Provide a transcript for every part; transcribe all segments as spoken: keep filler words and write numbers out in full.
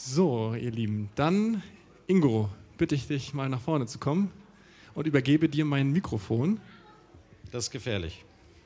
So, ihr Lieben, dann Ingo, bitte ich dich mal nach vorne zu kommen und übergebe dir mein Mikrofon. Das ist gefährlich.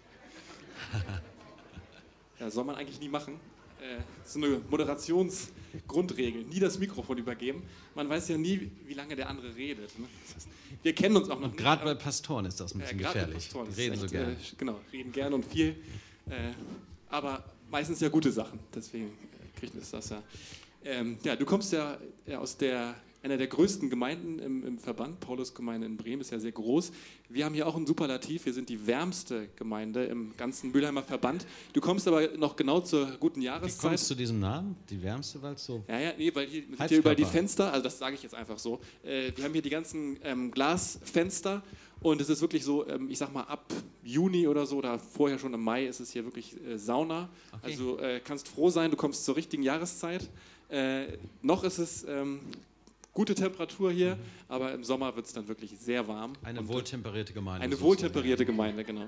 Ja, soll man eigentlich nie machen. Äh, so eine Moderationsgrundregel, nie das Mikrofon übergeben. Man weiß ja nie, wie lange der andere redet. Ne? Das heißt, wir kennen uns auch noch nicht. Gerade bei Pastoren ist das ein bisschen äh, gefährlich. Pastoren Die reden echt, so gerne. Äh, genau, reden gern und viel. Äh, aber meistens ja gute Sachen, deswegen äh, kriegt es das ja. Ähm, ja, du kommst ja, ja aus der, einer der größten Gemeinden im, im Verband. Paulusgemeinde in Bremen ist ja sehr groß. Wir haben hier auch ein Superlativ. Wir sind die wärmste Gemeinde im ganzen Mülheimer Verband. Du kommst aber noch genau zur guten Jahreszeit. Wie kommst du zu diesem Namen? Die wärmste, weil es so... Ja, ja, nee, weil hier sind hier überall die Fenster. Also das sage ich jetzt einfach so. Äh, wir haben hier die ganzen ähm, Glasfenster. Und es ist wirklich so, ähm, ich sag mal, ab Juni oder so, oder vorher schon im Mai ist es hier wirklich äh, Sauna. Okay. Also äh, kannst froh sein, du kommst zur richtigen Jahreszeit. Äh, noch ist es ähm, gute Temperatur hier, mhm. aber im Sommer wird es dann wirklich sehr warm. Eine wohltemperierte Gemeinde. Eine wohltemperierte Gemeinde, genau.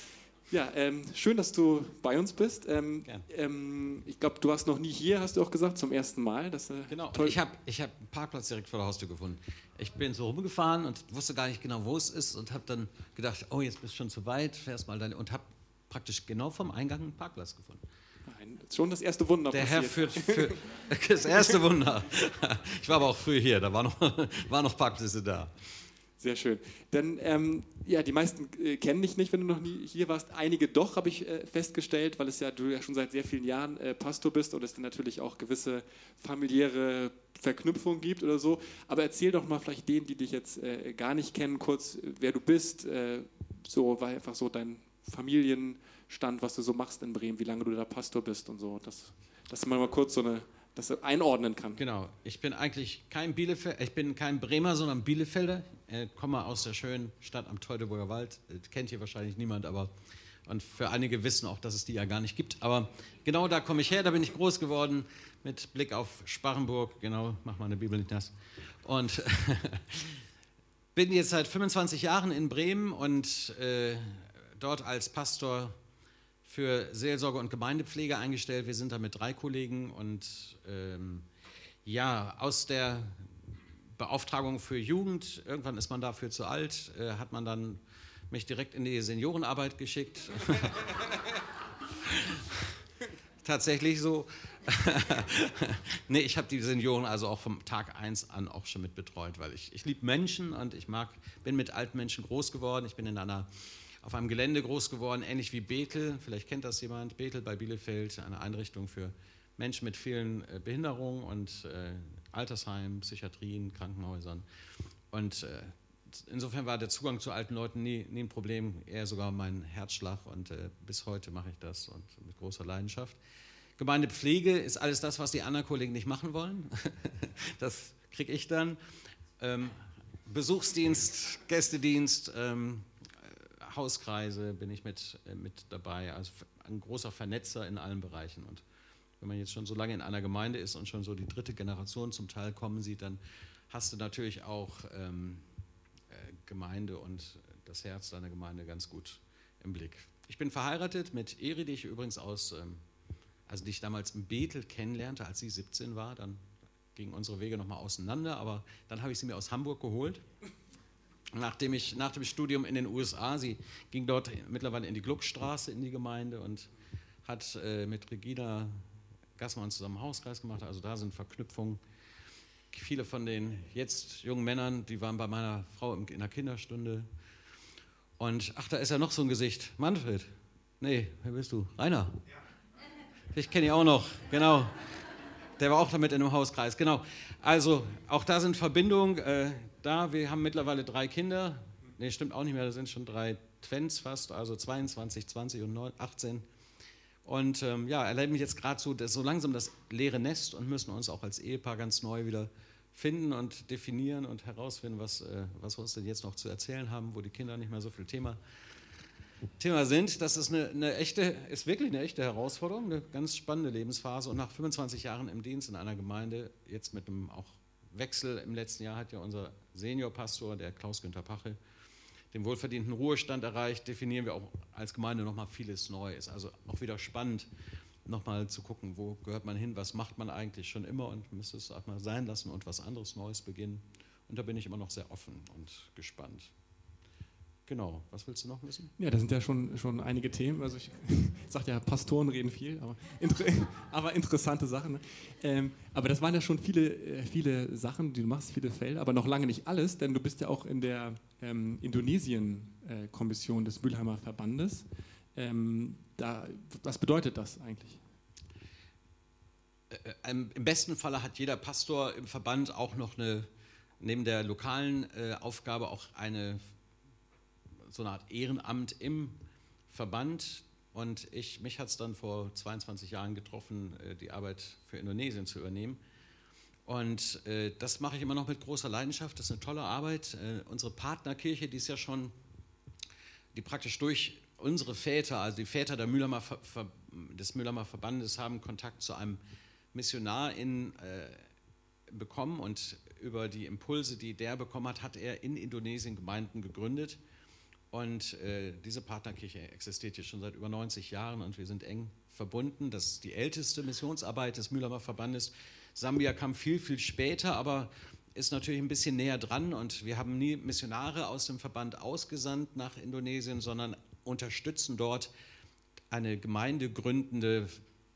Ja, ähm, schön, dass du bei uns bist. Ähm, ähm, ich glaube, du warst noch nie hier, hast du auch gesagt, zum ersten Mal. Das, äh, genau, toll. ich habe ich hab einen Parkplatz direkt vor der Haustür gefunden. Ich bin so rumgefahren und wusste gar nicht genau, wo es ist und habe dann gedacht, oh, jetzt bist du schon zu weit, fährst mal dann und habe praktisch genau vom Eingang einen Parkplatz gefunden. Nein, schon das erste Wunder Der passiert. Herr führt, führt das erste Wunder. Ich war aber auch früh hier, da waren noch, war noch Parkplätze da. Sehr schön. Denn ähm, ja, die meisten äh, kennen dich nicht, wenn du noch nie hier warst. Einige doch, habe ich äh, festgestellt, weil es ja du ja schon seit sehr vielen Jahren äh, Pastor bist und es dann natürlich auch gewisse familiäre Verknüpfungen gibt oder so. Aber erzähl doch mal vielleicht denen, die dich jetzt äh, gar nicht kennen, kurz, wer du bist. Äh, so war einfach so dein Familienstand, was du so machst in Bremen, wie lange du da Pastor bist und so. Dass, dass man mal kurz so eine das einordnen kann. Genau. Ich bin eigentlich kein Bielefeld, ich bin kein Bremer, sondern Bielefelder. Ich komme aus der schönen Stadt am Teutoburger Wald. Das kennt hier wahrscheinlich niemand, aber und für einige wissen auch, dass es die ja gar nicht gibt. Aber genau da komme ich her, da bin ich groß geworden, mit Blick auf Sparrenburg. Genau, mach mal eine Bibel nicht nass. Und bin jetzt seit fünfundzwanzig Jahren in Bremen und äh, dort als Pastor für Seelsorge und Gemeindepflege eingestellt. Wir sind da mit drei Kollegen und ähm, ja, aus der Beauftragung für Jugend, irgendwann ist man dafür zu alt, äh, hat man dann mich direkt in die Seniorenarbeit geschickt. Tatsächlich so. Nee, ich habe die Senioren also auch vom Tag eins an auch schon mit betreut, weil ich, ich liebe Menschen und ich mag, bin mit alten Menschen groß geworden. Ich bin in einer auf einem Gelände groß geworden, ähnlich wie Bethel, vielleicht kennt das jemand, Bethel bei Bielefeld, eine Einrichtung für Menschen mit vielen äh, Behinderungen und äh, Altersheimen, Psychiatrien, Krankenhäusern. Und äh, insofern war der Zugang zu alten Leuten nie, nie ein Problem, eher sogar mein Herzschlag und äh, bis heute mache ich das und mit großer Leidenschaft. Gemeindepflege ist alles das, was die anderen Kollegen nicht machen wollen. Das kriege ich dann. Ähm, Besuchsdienst, Gästedienst, ähm, Hauskreise bin ich mit, äh, mit dabei, also ein großer Vernetzer in allen Bereichen. Und wenn man jetzt schon so lange in einer Gemeinde ist und schon so die dritte Generation zum Teil kommen sieht, dann hast du natürlich auch ähm, äh, Gemeinde und das Herz deiner Gemeinde ganz gut im Blick. Ich bin verheiratet mit Eri, die ich übrigens aus, ähm, also die ich damals in Bethel kennenlernte, als sie siebzehn war, dann gingen unsere Wege nochmal auseinander, aber dann habe ich sie mir aus Hamburg geholt. Nachdem ich nach dem Studium in den U S A, sie ging dort mittlerweile in die Gluckstraße in die Gemeinde und hat äh, mit Regina Gassmann zusammen einen Hauskreis gemacht, also da sind Verknüpfungen. Viele von den jetzt jungen Männern, die waren bei meiner Frau in der Kinderstunde und ach, da ist ja noch so ein Gesicht, Manfred, nee, wer bist du? Rainer, ich kenne ihn auch noch, genau, der war auch damit in einem Hauskreis, genau, also auch da sind Verbindungen, äh, da, wir haben mittlerweile drei Kinder, nee, stimmt auch nicht mehr, das sind schon drei Twins fast, also zweiundzwanzig, zwanzig und achtzehn. Und ähm, ja, erleben jetzt gerade so, so langsam das leere Nest und müssen uns auch als Ehepaar ganz neu wieder finden und definieren und herausfinden, was, äh, was wir uns denn jetzt noch zu erzählen haben, wo die Kinder nicht mehr so viel Thema, Thema sind. Das ist, eine, eine echte, ist wirklich eine echte Herausforderung, eine ganz spannende Lebensphase. Und nach fünfundzwanzig Jahren im Dienst in einer Gemeinde, jetzt mit einem auch Wechsel im letzten Jahr, hat ja unser Seniorpastor, der Klaus-Günther Pache, den wohlverdienten Ruhestand erreicht, definieren wir auch als Gemeinde nochmal vieles Neues. Also auch wieder spannend, nochmal zu gucken, wo gehört man hin, was macht man eigentlich schon immer und müsste es auch mal sein lassen und was anderes Neues beginnen. Und da bin ich immer noch sehr offen und gespannt. Genau, was willst du noch wissen? Ja, das sind ja schon, schon einige Themen. Also ich sage ja, Pastoren reden viel, aber, inter aber interessante Sachen. Ne? Ähm, aber das waren ja schon viele, äh, viele Sachen, die du machst, viele Felder, aber noch lange nicht alles, denn du bist ja auch in der ähm, Indonesien-Kommission äh, des Mülheimer Verbandes. Ähm, da, was bedeutet das eigentlich? Äh, Im besten Falle hat jeder Pastor im Verband auch noch eine, neben der lokalen äh, Aufgabe auch eine so eine Art Ehrenamt im Verband und ich, mich hat es dann vor zweiundzwanzig Jahren getroffen, die Arbeit für Indonesien zu übernehmen und äh, das mache ich immer noch mit großer Leidenschaft, das ist eine tolle Arbeit. Äh, unsere Partnerkirche, die ist ja schon, die praktisch durch unsere Väter, also die Väter der Mülheimer Ver, Ver, des Mülheimer Verbandes haben Kontakt zu einem Missionar in, äh, bekommen und über die Impulse, die der bekommen hat, hat er in Indonesien Gemeinden gegründet. Und äh, diese Partnerkirche existiert jetzt schon seit über neunzig Jahren und wir sind eng verbunden. Das ist die älteste Missionsarbeit des Mülheimer Verbandes. Sambia kam viel, viel später, aber ist natürlich ein bisschen näher dran. Und wir haben nie Missionare aus dem Verband ausgesandt nach Indonesien, sondern unterstützen dort eine gemeindegründende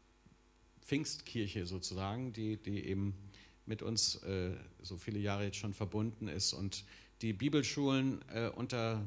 Pfingstkirche sozusagen, die, die eben mit uns äh, so viele Jahre jetzt schon verbunden ist und die Bibelschulen äh, unter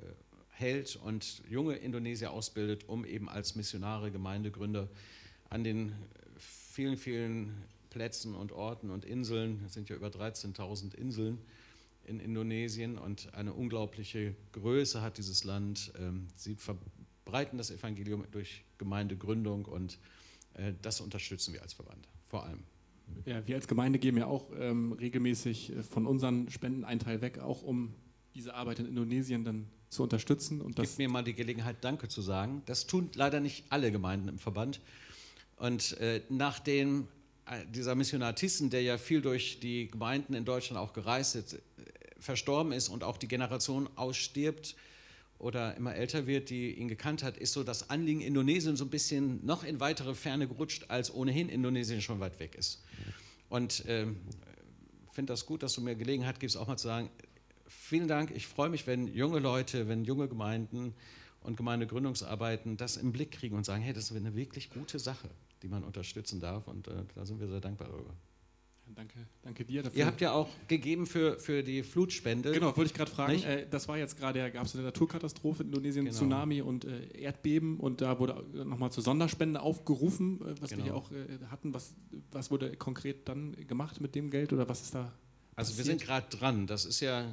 hält und junge Indonesier ausbildet, um eben als Missionare, Gemeindegründer an den vielen, vielen Plätzen und Orten und Inseln, es sind ja über dreizehntausend Inseln in Indonesien und eine unglaubliche Größe hat dieses Land. Sie verbreiten das Evangelium durch Gemeindegründung und das unterstützen wir als Verband, vor allem. Ja, wir als Gemeinde geben ja auch ähm, regelmäßig von unseren Spenden einen Teil weg, auch um diese Arbeit in Indonesien dann zu unterstützen. Und das Gib mir mal die Gelegenheit, Danke zu sagen. Das tun leider nicht alle Gemeinden im Verband. Und äh, nachdem äh, dieser Missionar Thyssen, der ja viel durch die Gemeinden in Deutschland auch gereist ist, äh, verstorben ist und auch die Generation ausstirbt oder immer älter wird, die ihn gekannt hat, ist so das Anliegen Indonesien so ein bisschen noch in weitere Ferne gerutscht, als ohnehin Indonesien schon weit weg ist. Und ich äh, finde das gut, dass du mir Gelegenheit gibst, auch mal zu sagen, vielen Dank, ich freue mich, wenn junge Leute, wenn junge Gemeinden und Gemeindegründungsarbeiten das im Blick kriegen und sagen, hey, das ist eine wirklich gute Sache, die man unterstützen darf und äh, da sind wir sehr dankbar darüber. Danke, danke dir dafür. Ihr habt ja auch gegeben für, für die Flutspende. Genau, wollte ich gerade fragen. Äh, das war jetzt gerade, gab es eine Naturkatastrophe in Indonesien, genau. Tsunami und äh, Erdbeben und da wurde nochmal zur Sonderspende aufgerufen, äh, was genau. wir hier auch äh, hatten. Was, was wurde konkret dann gemacht mit dem Geld oder was ist da Also passiert? Wir sind gerade dran. Das ist ja,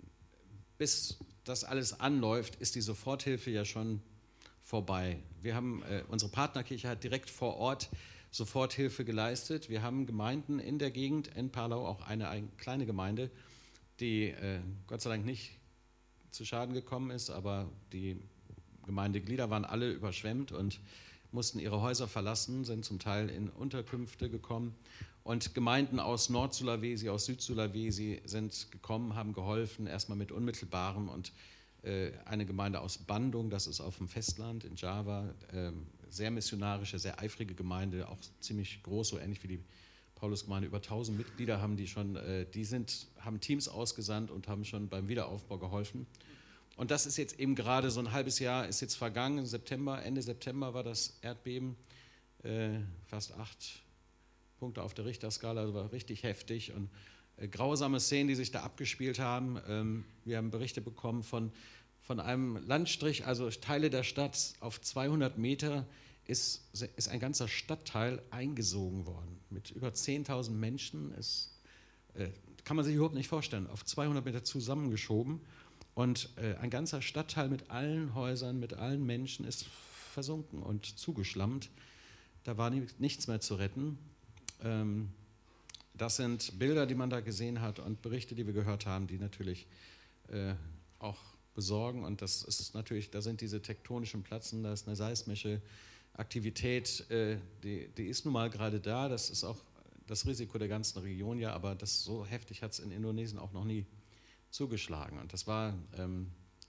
bis das alles anläuft, ist die Soforthilfe ja schon vorbei. Wir haben, äh, unsere Partnerkirche hat direkt vor Ort Soforthilfe geleistet. Wir haben Gemeinden in der Gegend, in Palau, auch eine, eine kleine Gemeinde, die äh, Gott sei Dank nicht zu Schaden gekommen ist, aber die Gemeindeglieder waren alle überschwemmt und mussten ihre Häuser verlassen, sind zum Teil in Unterkünfte gekommen. Und Gemeinden aus Nord-Sulawesi, aus Süd-Sulawesi sind gekommen, haben geholfen, erstmal mit Unmittelbarem. Und äh, eine Gemeinde aus Bandung, das ist auf dem Festland in Java, äh, sehr missionarische, sehr eifrige Gemeinde, auch ziemlich groß, so ähnlich wie die Paulusgemeinde, über tausend Mitglieder haben die schon, äh, die sind, haben Teams ausgesandt und haben schon beim Wiederaufbau geholfen. Und das ist jetzt eben gerade so ein halbes Jahr, ist jetzt vergangen, September, Ende September war das Erdbeben, äh, fast acht Punkte auf der Richterskala, also war richtig heftig und äh, grausame Szenen, die sich da abgespielt haben. Ähm, wir haben Berichte bekommen von, von einem Landstrich, also Teile der Stadt auf zweihundert Meter ist, ist ein ganzer Stadtteil eingesogen worden mit über zehntausend Menschen. Es äh, kann man sich überhaupt nicht vorstellen, auf zweihundert Meter zusammengeschoben. Und äh, ein ganzer Stadtteil mit allen Häusern, mit allen Menschen ist versunken und zugeschlammt. Da war nie, nichts mehr zu retten. Ähm, das sind Bilder, die man da gesehen hat und Berichte, die wir gehört haben, die natürlich äh, auch besorgen. Und das ist natürlich, da sind diese tektonischen Platten, da ist eine seismische Aktivität, äh, die, die ist nun mal gerade da. Das ist auch das Risiko der ganzen Region, ja, aber das so heftig hat es in Indonesien auch noch nie zugeschlagen. Und das war ähm,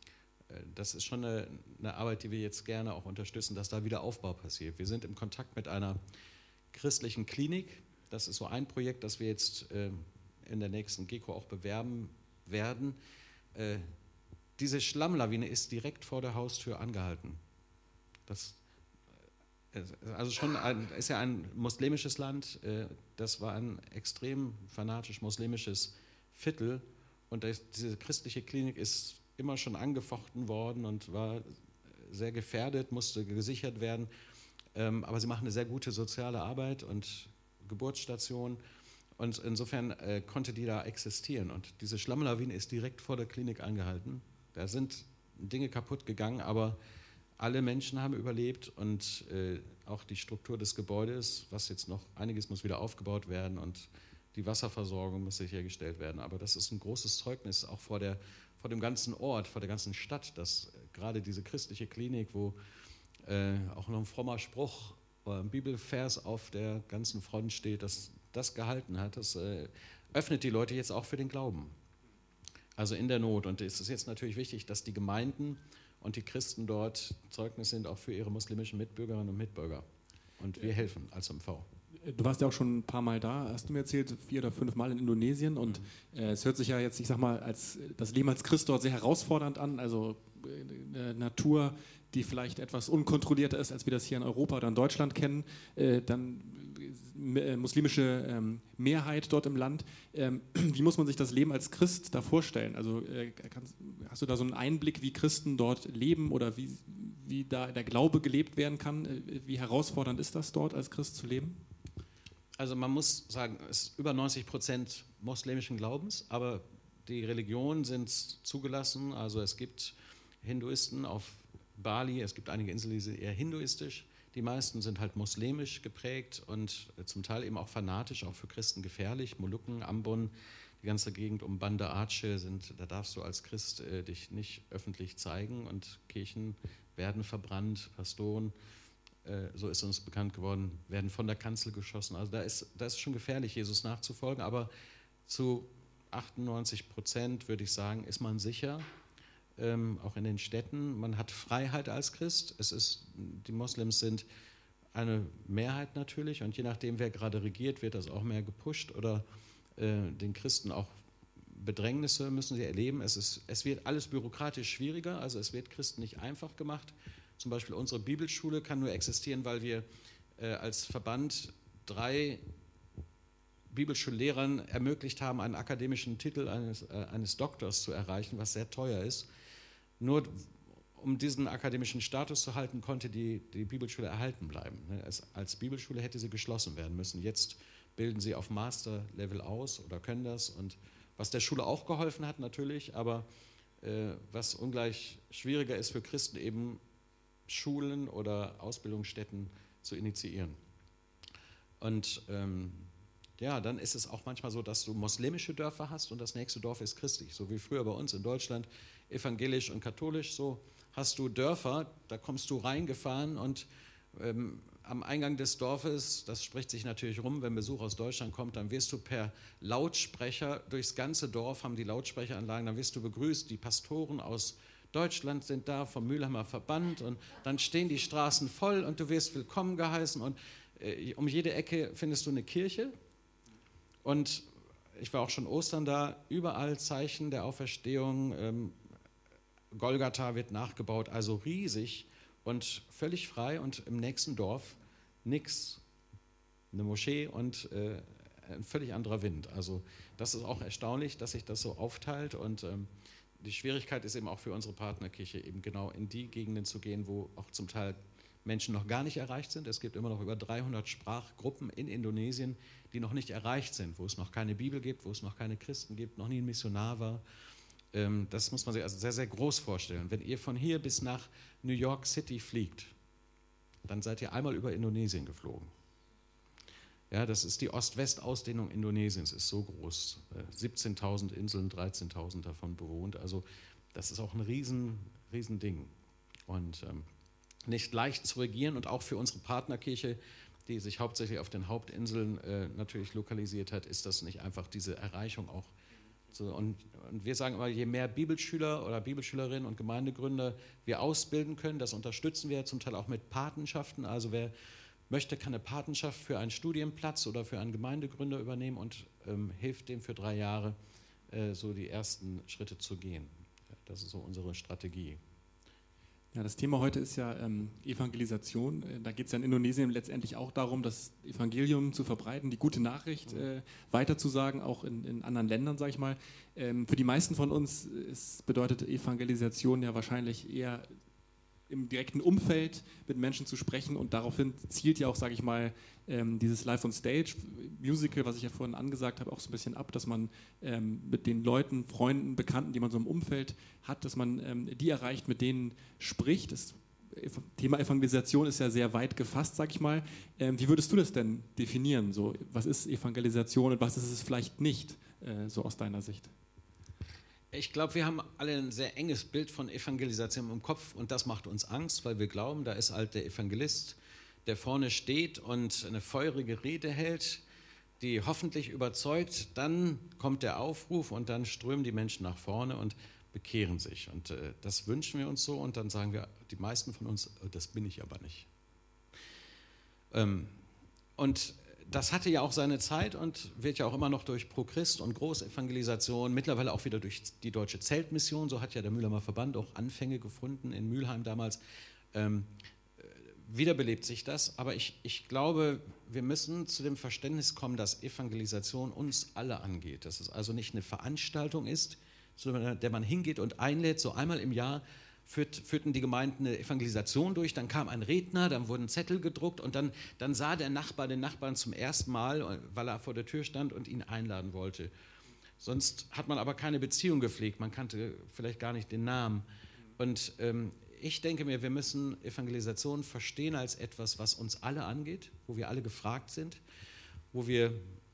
das ist schon eine, eine Arbeit, die wir jetzt gerne auch unterstützen, dass da wieder Aufbau passiert. Wir sind im Kontakt mit einer christlichen Klinik. Das ist so ein Projekt, das wir jetzt äh, in der nächsten GECO auch bewerben werden. Äh, diese Schlammlawine ist direkt vor der Haustür angehalten. Das also schon ein, ist ja ein muslimisches Land. Äh, das war ein extrem fanatisch muslimisches Viertel. Und das, diese christliche Klinik ist immer schon angefochten worden und war sehr gefährdet, musste gesichert werden. Ähm, aber sie machen eine sehr gute soziale Arbeit und Geburtsstation. Und insofern äh, konnte die da existieren. Und diese Schlammlawine ist direkt vor der Klinik angehalten. Da sind Dinge kaputt gegangen, aber alle Menschen haben überlebt und äh, auch die Struktur des Gebäudes, was jetzt noch, einiges muss wieder aufgebaut werden und die Wasserversorgung muss sichergestellt werden. Aber das ist ein großes Zeugnis auch vor der vor dem ganzen Ort, vor der ganzen Stadt, dass gerade diese christliche Klinik, wo äh, auch noch ein frommer Spruch oder ein Bibelvers auf der ganzen Front steht, dass das gehalten hat, das äh, öffnet die Leute jetzt auch für den Glauben. Also in der Not. Und es ist jetzt natürlich wichtig, dass die Gemeinden und die Christen dort Zeugnis sind, auch für ihre muslimischen Mitbürgerinnen und Mitbürger. Und wir helfen als M V. Du warst ja auch schon ein paar Mal da, hast du mir erzählt, vier oder fünf Mal in Indonesien. Und äh, es hört sich ja jetzt, ich sag mal, als das Leben als Christ dort sehr herausfordernd an. Also äh, eine Natur, die vielleicht etwas unkontrollierter ist, als wir das hier in Europa oder in Deutschland kennen. Äh, dann äh, muslimische ähm, Mehrheit dort im Land. Ähm, wie muss man sich das Leben als Christ da vorstellen? Also äh, kannst, hast du da so einen Einblick, wie Christen dort leben oder wie, wie da der Glaube gelebt werden kann? Äh, wie herausfordernd ist das dort als Christ zu leben? Also man muss sagen, es ist über neunzig Prozent muslimischen Glaubens, aber die Religionen sind zugelassen. Also es gibt Hinduisten auf Bali, es gibt einige Inseln, die sind eher hinduistisch. Die meisten sind halt muslimisch geprägt und zum Teil eben auch fanatisch, auch für Christen gefährlich. Molukken, Ambon, die ganze Gegend um Banda Aceh, sind, da darfst du als Christ äh, dich nicht öffentlich zeigen und Kirchen werden verbrannt, Pastoren, so ist uns bekannt geworden, werden von der Kanzel geschossen. Also da ist, da ist schon gefährlich, Jesus nachzufolgen, aber zu achtundneunzig Prozent würde ich sagen, ist man sicher, ähm, auch in den Städten. Man hat Freiheit als Christ. Es ist, die Moslems sind eine Mehrheit natürlich und je nachdem, wer gerade regiert, wird das auch mehr gepusht oder äh, den Christen auch Bedrängnisse müssen sie erleben. Es, ist, es wird alles bürokratisch schwieriger, also es wird Christen nicht einfach gemacht. Zum Beispiel unsere Bibelschule kann nur existieren, weil wir äh, als Verband drei Bibelschullehrern ermöglicht haben, einen akademischen Titel eines, äh, eines Doktors zu erreichen, was sehr teuer ist. Nur um diesen akademischen Status zu halten, konnte die, die Bibelschule erhalten bleiben. Es, als Bibelschule hätte sie geschlossen werden müssen. Jetzt bilden sie auf Master-Level aus oder können das. Und was der Schule auch geholfen hat natürlich, aber äh, was ungleich schwieriger ist für Christen eben, Schulen oder Ausbildungsstätten zu initiieren. Und ähm, ja, dann ist es auch manchmal so, dass du muslimische Dörfer hast und das nächste Dorf ist christlich. So wie früher bei uns in Deutschland, evangelisch und katholisch, so hast du Dörfer, da kommst du reingefahren und ähm, am Eingang des Dorfes, das spricht sich natürlich rum, wenn Besuch aus Deutschland kommt, dann wirst du per Lautsprecher, durchs ganze Dorf haben die Lautsprecheranlagen, dann wirst du begrüßt, die Pastoren aus Deutschland sind da vom Mülheimer Verband und dann stehen die Straßen voll und du wirst willkommen geheißen und äh, um jede Ecke findest du eine Kirche und ich war auch schon Ostern da, überall Zeichen der Auferstehung, ähm, Golgatha wird nachgebaut, also riesig und völlig frei und im nächsten Dorf nix, eine Moschee und äh, ein völlig anderer Wind. Also das ist auch erstaunlich, dass sich das so aufteilt und ähm, die Schwierigkeit ist eben auch für unsere Partnerkirche, eben genau in die Gegenden zu gehen, wo auch zum Teil Menschen noch gar nicht erreicht sind. Es gibt immer noch über dreihundert Sprachgruppen in Indonesien, die noch nicht erreicht sind, wo es noch keine Bibel gibt, wo es noch keine Christen gibt, noch nie ein Missionar war. Das muss man sich also sehr, sehr groß vorstellen. Wenn ihr von hier bis nach New York City fliegt, dann seid ihr einmal über Indonesien geflogen. Ja, das ist die Ost-West-Ausdehnung Indonesiens, ist so groß. siebzehntausend Inseln, dreizehntausend davon bewohnt. Also das ist auch ein riesen, riesen Ding. Und ähm, nicht leicht zu regieren und auch für unsere Partnerkirche, die sich hauptsächlich auf den Hauptinseln äh, natürlich lokalisiert hat, ist das nicht einfach, diese Erreichung auch So, und, und wir sagen immer, je mehr Bibelschüler oder Bibelschülerinnen und Gemeindegründer wir ausbilden können, das unterstützen wir zum Teil auch mit Patenschaften. Also wer möchte, kann eine Patenschaft für einen Studienplatz oder für einen Gemeindegründer übernehmen und ähm, hilft dem für drei Jahre äh, so die ersten Schritte zu gehen. Ja, das ist so unsere Strategie. Ja, das Thema heute ist ja ähm, Evangelisation. Äh, da geht es ja in Indonesien letztendlich auch darum, das Evangelium zu verbreiten, die gute Nachricht äh, weiterzusagen, auch in, in anderen Ländern, sage ich mal. Ähm, für die meisten von uns ist, bedeutet Evangelisation ja wahrscheinlich eher im direkten Umfeld mit Menschen zu sprechen und daraufhin zielt ja auch, sage ich mal, ähm, dieses Live on Stage Musical, was ich ja vorhin angesagt habe, auch so ein bisschen ab, dass man ähm, mit den Leuten, Freunden, Bekannten, die man so im Umfeld hat, dass man ähm, die erreicht, mit denen spricht. Das Thema Evangelisation ist ja sehr weit gefasst, sage ich mal. Ähm, wie würdest du das denn definieren? So, was ist Evangelisation und was ist es vielleicht nicht, äh, so aus deiner Sicht? Ich glaube, wir haben alle ein sehr enges Bild von Evangelisation im Kopf und das macht uns Angst, weil wir glauben, da ist halt der Evangelist, der vorne steht und eine feurige Rede hält, die hoffentlich überzeugt. Dann kommt der Aufruf und dann strömen die Menschen nach vorne und bekehren sich. Und äh, das wünschen wir uns so und dann sagen wir, die meisten von uns, das bin ich aber nicht. Ähm, und das hatte ja auch seine Zeit und wird ja auch immer noch durch Pro Christ und Großevangelisation, mittlerweile auch wieder durch die Deutsche Zeltmission, so hat ja der Mühlheimer Verband auch Anfänge gefunden in Mülheim damals, ähm, wiederbelebt sich das. Aber ich, ich glaube, wir müssen zu dem Verständnis kommen, dass Evangelisation uns alle angeht. Dass es also nicht eine Veranstaltung ist, zu der man hingeht und einlädt, so einmal im Jahr Führt, führten die Gemeinden eine Evangelisation durch, dann kam ein Redner, dann wurden Zettel gedruckt und dann, dann sah der Nachbar den Nachbarn zum ersten Mal, weil er vor der Tür stand und ihn einladen wollte. Sonst hat man aber keine Beziehung gepflegt, man kannte vielleicht gar nicht den Namen. Und ähm, ich denke mir, wir müssen Evangelisation verstehen als etwas, was uns alle angeht, wo wir alle gefragt sind, wo wir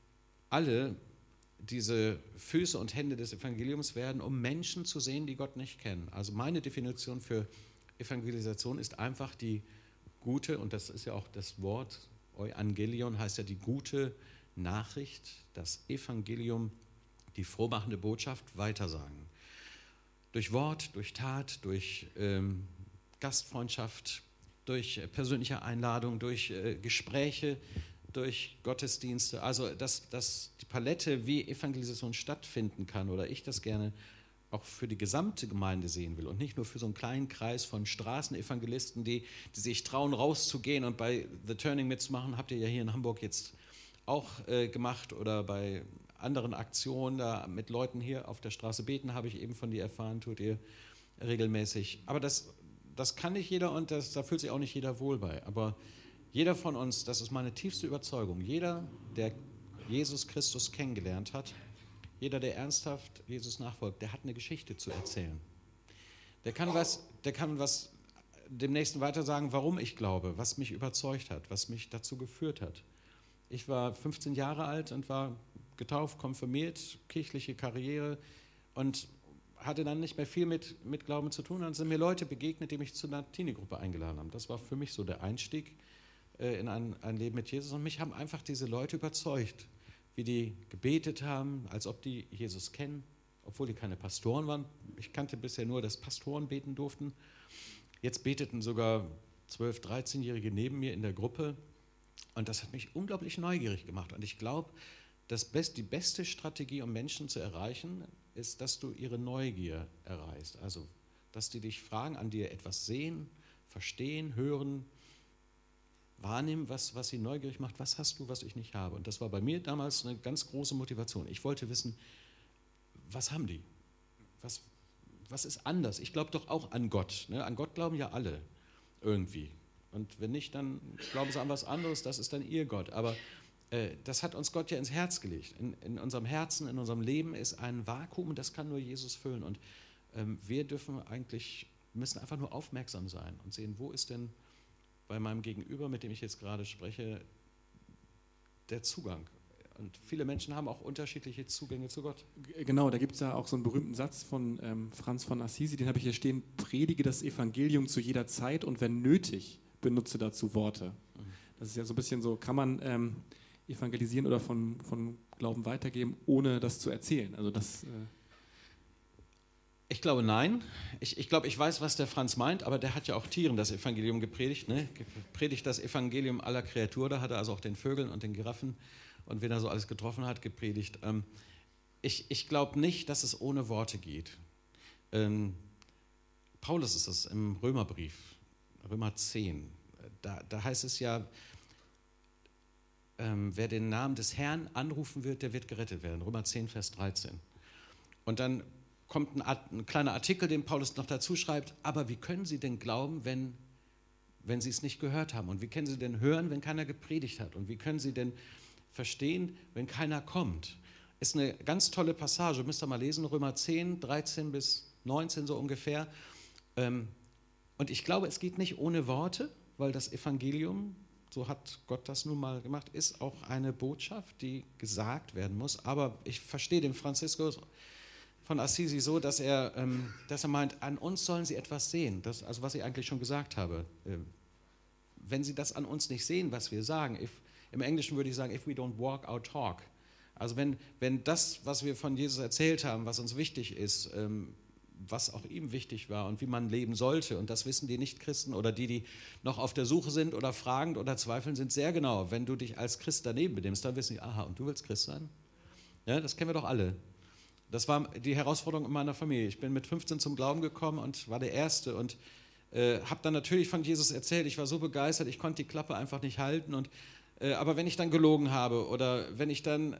alle diese Füße und Hände des Evangeliums werden, um Menschen zu sehen, die Gott nicht kennen. Also meine Definition für Evangelisation ist einfach die gute, und das ist ja auch das Wort, Euangelion heißt ja die gute Nachricht, das Evangelium, die frohmachende Botschaft weitersagen. Durch Wort, durch Tat, durch ähm, Gastfreundschaft, durch persönliche Einladung, durch äh, Gespräche, durch Gottesdienste, also dass, dass die Palette, wie Evangelisation stattfinden kann, oder ich das gerne auch für die gesamte Gemeinde sehen will und nicht nur für so einen kleinen Kreis von Straßenevangelisten, die, die sich trauen, rauszugehen und bei The Turning mitzumachen, habt ihr ja hier in Hamburg jetzt auch äh, gemacht, oder bei anderen Aktionen, da mit Leuten hier auf der Straße beten, habe ich eben von dir erfahren, tut ihr regelmäßig. Aber das, das kann nicht jeder und das, da fühlt sich auch nicht jeder wohl bei, aber jeder von uns, das ist meine tiefste Überzeugung, jeder, der Jesus Christus kennengelernt hat, jeder, der ernsthaft Jesus nachfolgt, der hat eine Geschichte zu erzählen. Der kann was, der kann was dem Nächsten weiter sagen, warum ich glaube, was mich überzeugt hat, was mich dazu geführt hat. Ich war fünfzehn Jahre alt und war getauft, konfirmiert, kirchliche Karriere und hatte dann nicht mehr viel mit, mit Glauben zu tun. Dann sind mir Leute begegnet, die mich zu einer Teenie-Gruppe eingeladen haben. Das war für mich so der Einstieg in ein, ein Leben mit Jesus. Und mich haben einfach diese Leute überzeugt, wie die gebetet haben, als ob die Jesus kennen, obwohl die keine Pastoren waren. Ich kannte bisher nur, dass Pastoren beten durften. Jetzt beteten sogar zwölf-, dreizehnjährige neben mir in der Gruppe. Und das hat mich unglaublich neugierig gemacht. Und ich glaube, das Best, die beste Strategie, um Menschen zu erreichen, ist, dass du ihre Neugier erreichst. Also, dass die dich fragen, an dir etwas sehen, verstehen, hören, wahrnehmen, was, was sie neugierig macht. Was hast du, was ich nicht habe? Und das war bei mir damals eine ganz große Motivation. Ich wollte wissen, was haben die? Was, was ist anders? Ich glaube doch auch an Gott. Ne? An Gott glauben ja alle irgendwie. Und wenn nicht, dann glauben sie an was anderes, das ist dann ihr Gott. Aber äh, das hat uns Gott ja ins Herz gelegt. In, in unserem Herzen, in unserem Leben ist ein Vakuum und das kann nur Jesus füllen. Und ähm, wir dürfen eigentlich, müssen einfach nur aufmerksam sein und sehen, wo ist denn bei meinem Gegenüber, mit dem ich jetzt gerade spreche, der Zugang. Und viele Menschen haben auch unterschiedliche Zugänge zu Gott. Genau, da gibt es ja auch so einen berühmten Satz von ähm, Franz von Assisi, den habe ich hier stehen: Predige das Evangelium zu jeder Zeit und wenn nötig, benutze dazu Worte. Das ist ja so ein bisschen so, kann man ähm, evangelisieren oder von, von Glauben weitergeben, ohne das zu erzählen? Also das... Äh Ich glaube, nein. Ich, ich glaube, ich weiß, was der Franz meint, aber der hat ja auch Tieren das Evangelium gepredigt. Ne? Predigt das Evangelium aller Kreatur, da hat er also auch den Vögeln und den Giraffen und wen er so alles getroffen hat, gepredigt. Ähm, ich ich glaube nicht, dass es ohne Worte geht. Ähm, Paulus ist es im Römerbrief, Römer zehn. Da, da heißt es ja, ähm, wer den Namen des Herrn anrufen wird, der wird gerettet werden. Römer zehn, Vers dreizehn. Und dann kommt ein, ein kleiner Artikel, den Paulus noch dazu schreibt, aber wie können Sie denn glauben, wenn, wenn Sie es nicht gehört haben? Und wie können Sie denn hören, wenn keiner gepredigt hat? Und wie können Sie denn verstehen, wenn keiner kommt? Ist eine ganz tolle Passage, müsst ihr mal lesen, Römer zehn, dreizehn bis neunzehn so ungefähr. Und ich glaube, es geht nicht ohne Worte, weil das Evangelium, so hat Gott das nun mal gemacht, ist auch eine Botschaft, die gesagt werden muss. Aber ich verstehe den Franziskus von Assisi so, dass er, ähm, dass er meint, an uns sollen sie etwas sehen. Das, also was ich eigentlich schon gesagt habe. Äh, wenn sie das an uns nicht sehen, was wir sagen, if, im Englischen würde ich sagen, if we don't walk our talk. Also wenn, wenn das, was wir von Jesus erzählt haben, was uns wichtig ist, ähm, was auch ihm wichtig war und wie man leben sollte, und das wissen die Nichtchristen oder die, die noch auf der Suche sind oder fragend oder zweifeln, sind sehr genau. Wenn du dich als Christ daneben benimmst, dann wissen die, aha, und du willst Christ sein? Ja, das kennen wir doch alle. Das war die Herausforderung in meiner Familie. Ich bin mit fünfzehn zum Glauben gekommen und war der Erste und äh, habe dann natürlich von Jesus erzählt. Ich war so begeistert, ich konnte die Klappe einfach nicht halten. Und, äh, aber wenn ich dann gelogen habe oder wenn ich dann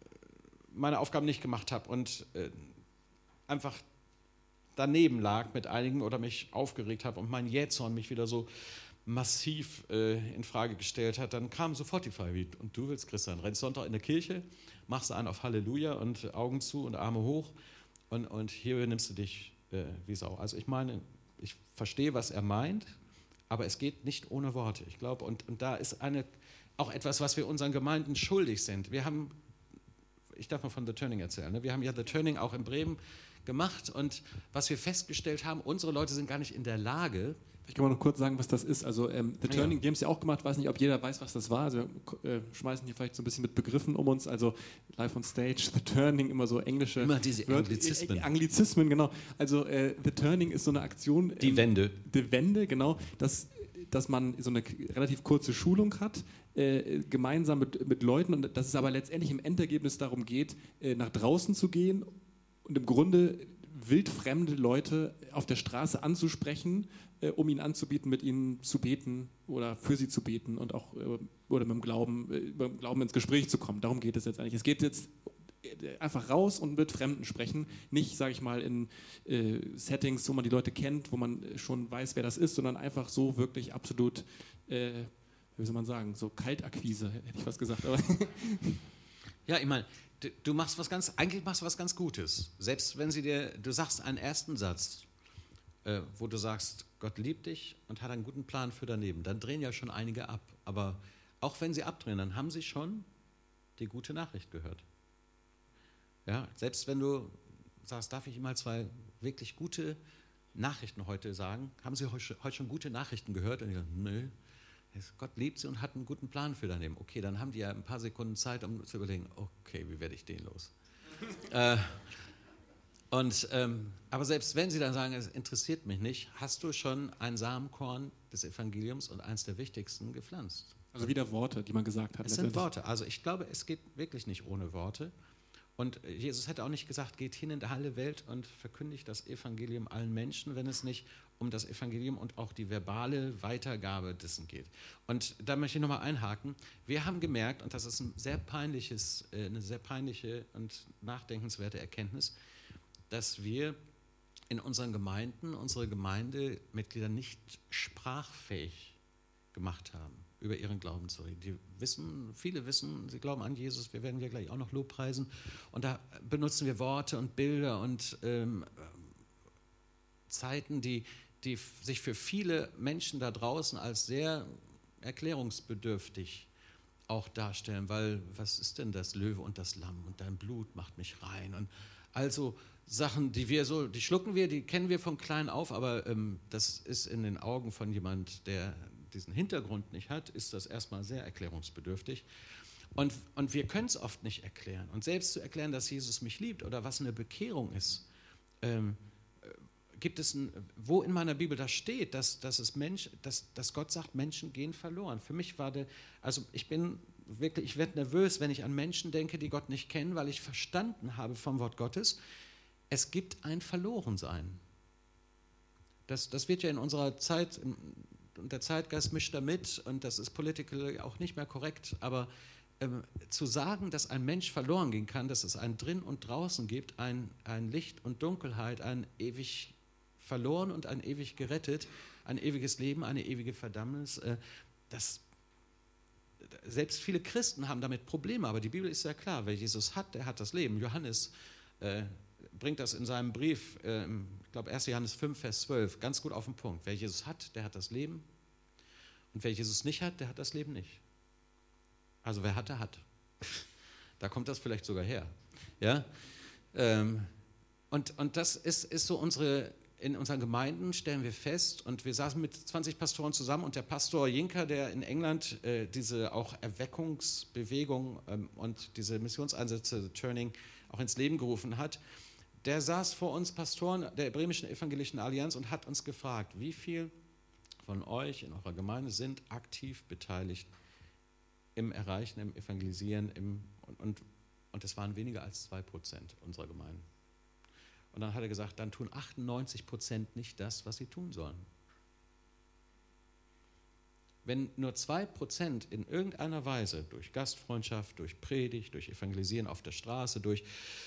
meine Aufgaben nicht gemacht habe und äh, einfach daneben lag mit einigen oder mich aufgeregt habe und mein Jähzorn mich wieder so massiv äh, in Frage gestellt hat, dann kam sofort die Frage, und du willst Christ sein, rennst Sonntag in der Kirche, machst einen auf Halleluja und Augen zu und Arme hoch und, und hier nimmst du dich äh, wie Sau. Also ich meine, ich verstehe, was er meint, aber es geht nicht ohne Worte. Ich glaube, und, und da ist eine, auch etwas, was wir unseren Gemeinden schuldig sind. Wir haben, ich darf mal von The Turning erzählen, ne? Wir haben ja The Turning auch in Bremen gemacht und was wir festgestellt haben, unsere Leute sind gar nicht in der Lage. Ich kann mal noch kurz sagen, was das ist. Also ähm, The Turning, ja. Die haben es ja auch gemacht, weiß nicht, ob jeder weiß, was das war. Also wir äh, schmeißen hier vielleicht so ein bisschen mit Begriffen um uns, also Live on Stage, The Turning, immer so englische... Immer diese Anglizismen. Äh, Anglizismen, genau. Also äh, The Turning ist so eine Aktion... Die ähm, Wende. Die Wende, genau. Dass, dass man so eine relativ kurze Schulung hat, äh, gemeinsam mit, mit Leuten, und dass es aber letztendlich im Endergebnis darum geht, äh, nach draußen zu gehen und im Grunde wildfremde Leute auf der Straße anzusprechen, äh, um ihnen anzubieten, mit ihnen zu beten oder für sie zu beten und auch äh, oder mit dem Glauben, äh, mit dem Glauben ins Gespräch zu kommen. Darum geht es jetzt eigentlich. Es geht jetzt einfach raus und mit Fremden sprechen, nicht, sage ich mal, in äh, Settings, wo man die Leute kennt, wo man schon weiß, wer das ist, sondern einfach so wirklich absolut, äh, wie soll man sagen, so Kaltakquise, hätte ich fast gesagt. Aber ja, ich meine, du, du machst was ganz, eigentlich machst du was ganz Gutes. Selbst wenn sie dir, du sagst einen ersten Satz, äh, wo du sagst, Gott liebt dich und hat einen guten Plan für daneben, dann drehen ja schon einige ab. Aber auch wenn sie abdrehen, dann haben sie schon die gute Nachricht gehört. Ja, selbst wenn du sagst, darf ich Ihnen mal zwei wirklich gute Nachrichten heute sagen, haben Sie heute schon gute Nachrichten gehört? Und ich sage, nö, Gott liebt sie und hat einen guten Plan für daneben. Okay, dann haben die ja ein paar Sekunden Zeit, um zu überlegen, okay, wie werde ich den los? äh, und, ähm, aber selbst wenn sie dann sagen, es interessiert mich nicht, hast du schon ein Samenkorn des Evangeliums und eins der wichtigsten gepflanzt. Also wieder Worte, die man gesagt hat. Es sind Worte. Also ich glaube, es geht wirklich nicht ohne Worte. Und Jesus hätte auch nicht gesagt, geht hin in alle Welt und verkündigt das Evangelium allen Menschen, wenn es nicht um das Evangelium und auch die verbale Weitergabe dessen geht. Und da möchte ich nochmal einhaken. Wir haben gemerkt, und das ist ein sehr peinliches, eine sehr peinliche und nachdenkenswerte Erkenntnis, dass wir in unseren Gemeinden unsere Gemeindemitglieder nicht sprachfähig gemacht haben, über ihren Glauben zu reden. Die wissen, viele wissen, sie glauben an Jesus, wir werden ja gleich auch noch Lobpreisen. Und da benutzen wir Worte und Bilder und ähm, Zeiten, die, die sich für viele Menschen da draußen als sehr erklärungsbedürftig auch darstellen, weil was ist denn das Löwe und das Lamm und dein Blut macht mich rein und also Sachen, die wir so, die schlucken wir, die kennen wir von klein auf, aber ähm, das ist in den Augen von jemand, der diesen Hintergrund nicht hat, ist das erstmal sehr erklärungsbedürftig. Und, und wir können es oft nicht erklären. Und selbst zu erklären, dass Jesus mich liebt oder was eine Bekehrung ist, ähm, gibt es, ein, wo in meiner Bibel das steht, dass, dass, es Mensch, dass, dass Gott sagt, Menschen gehen verloren. Für mich war der, also ich bin wirklich, ich werde nervös, wenn ich an Menschen denke, die Gott nicht kennen, weil ich verstanden habe vom Wort Gottes, es gibt ein Verlorensein. Das, das wird ja in unserer Zeit, und der Zeitgeist mischt da mit, und das ist political auch nicht mehr korrekt, aber ähm, zu sagen, dass ein Mensch verloren gehen kann, dass es ein Drin und Draußen gibt, ein, ein Licht und Dunkelheit, ein ewig verloren und ein ewig gerettet, ein ewiges Leben, eine ewige Verdammnis, äh, das selbst viele Christen haben damit Probleme, aber die Bibel ist sehr klar, wer Jesus hat, der hat das Leben. Johannes äh, bringt das in seinem Brief, äh, ich glaube erster Johannes fünf, Vers zwölf, ganz gut auf den Punkt. Wer Jesus hat, der hat das Leben, und wer Jesus nicht hat, der hat das Leben nicht. Also wer hat, der hat. Da kommt das vielleicht sogar her. Ja? Ähm, und, und das ist, ist so unsere... In unseren Gemeinden stellen wir fest, und wir saßen mit zwanzig Pastoren zusammen, und der Pastor Jinker, der in England äh, diese auch Erweckungsbewegung ähm, und diese Missionseinsätze, Turning, auch ins Leben gerufen hat, der saß vor uns Pastoren der Bremischen Evangelischen Allianz und hat uns gefragt, wie viel von euch in eurer Gemeinde sind aktiv beteiligt im Erreichen, im Evangelisieren, im, und, und, und es waren weniger als zwei Prozent unserer Gemeinden. Und dann hat er gesagt, dann tun achtundneunzig Prozent nicht das, was sie tun sollen. Wenn nur zwei Prozent in irgendeiner Weise durch Gastfreundschaft, durch Predigt, durch Evangelisieren auf der Straße, durch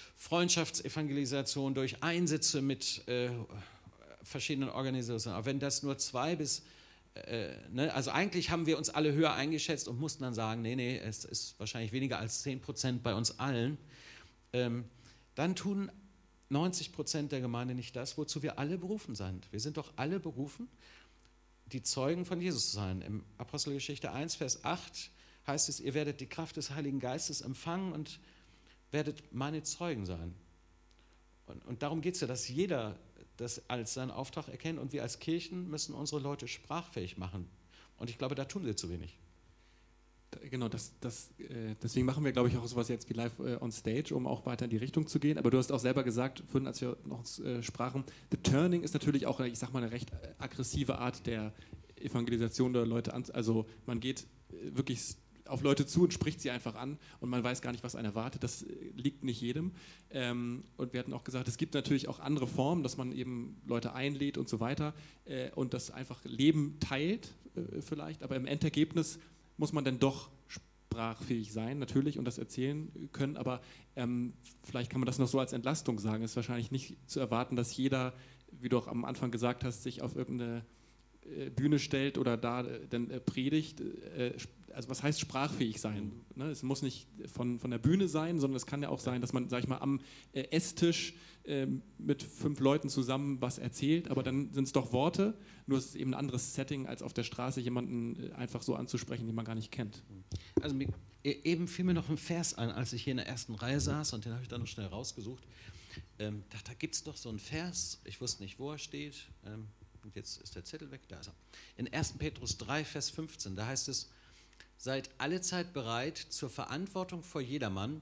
Freundschaftsevangelisation, durch Einsätze mit äh, verschiedenen Organisationen, aber wenn das nur zwei bis, äh, ne, also eigentlich haben wir uns alle höher eingeschätzt und mussten dann sagen, nee, nee, es ist wahrscheinlich weniger als zehn Prozent bei uns allen, ähm, dann tun neunzig Prozent der Gemeinde nicht das, wozu wir alle berufen sind. Wir sind doch alle berufen, die Zeugen von Jesus zu sein. Im Apostelgeschichte eins, Vers acht heißt es, ihr werdet die Kraft des Heiligen Geistes empfangen und werdet meine Zeugen sein. Und, und darum geht es ja, dass jeder das als seinen Auftrag erkennt, und wir als Kirchen müssen unsere Leute sprachfähig machen. Und ich glaube, da tun sie zu wenig. Genau, das, das, äh, deswegen machen wir, glaube ich, auch sowas jetzt wie live äh, on stage, um auch weiter in die Richtung zu gehen. Aber du hast auch selber gesagt, vorhin, als wir noch äh, sprachen, The Turning ist natürlich auch, ich sag mal, eine recht aggressive Art der Evangelisation der Leute an. Also man geht äh, wirklich auf Leute zu und spricht sie einfach an, und man weiß gar nicht, was einen erwartet. Das äh, liegt nicht jedem. Ähm, und wir hatten auch gesagt, es gibt natürlich auch andere Formen, dass man eben Leute einlädt und so weiter äh, und das einfach Leben teilt äh, vielleicht, aber im Endergebnis muss man dann doch sprachfähig sein, natürlich, und das erzählen können, aber ähm, vielleicht kann man das noch so als Entlastung sagen. Es ist wahrscheinlich nicht zu erwarten, dass jeder, wie du auch am Anfang gesagt hast, sich auf irgendeine äh, Bühne stellt oder da äh, dann äh, predigt. Äh, also was heißt sprachfähig sein? Ne? Es muss nicht von, von der Bühne sein, sondern es kann ja auch sein, dass man, sag ich mal, am äh, Esstisch äh, mit fünf Leuten zusammen was erzählt, aber dann sind es doch Worte, nur es ist eben ein anderes Setting, als auf der Straße jemanden äh, einfach so anzusprechen, den man gar nicht kennt. Also mir, eben fiel mir noch ein Vers ein, als ich hier in der ersten Reihe saß, und den habe ich dann noch schnell rausgesucht. Ähm, da da gibt es doch so einen Vers, ich wusste nicht, wo er steht, ähm, und jetzt ist der Zettel weg, da ist er. In erster Petrus drei, Vers fünfzehn, da heißt es, seid allezeit bereit zur Verantwortung vor jedermann,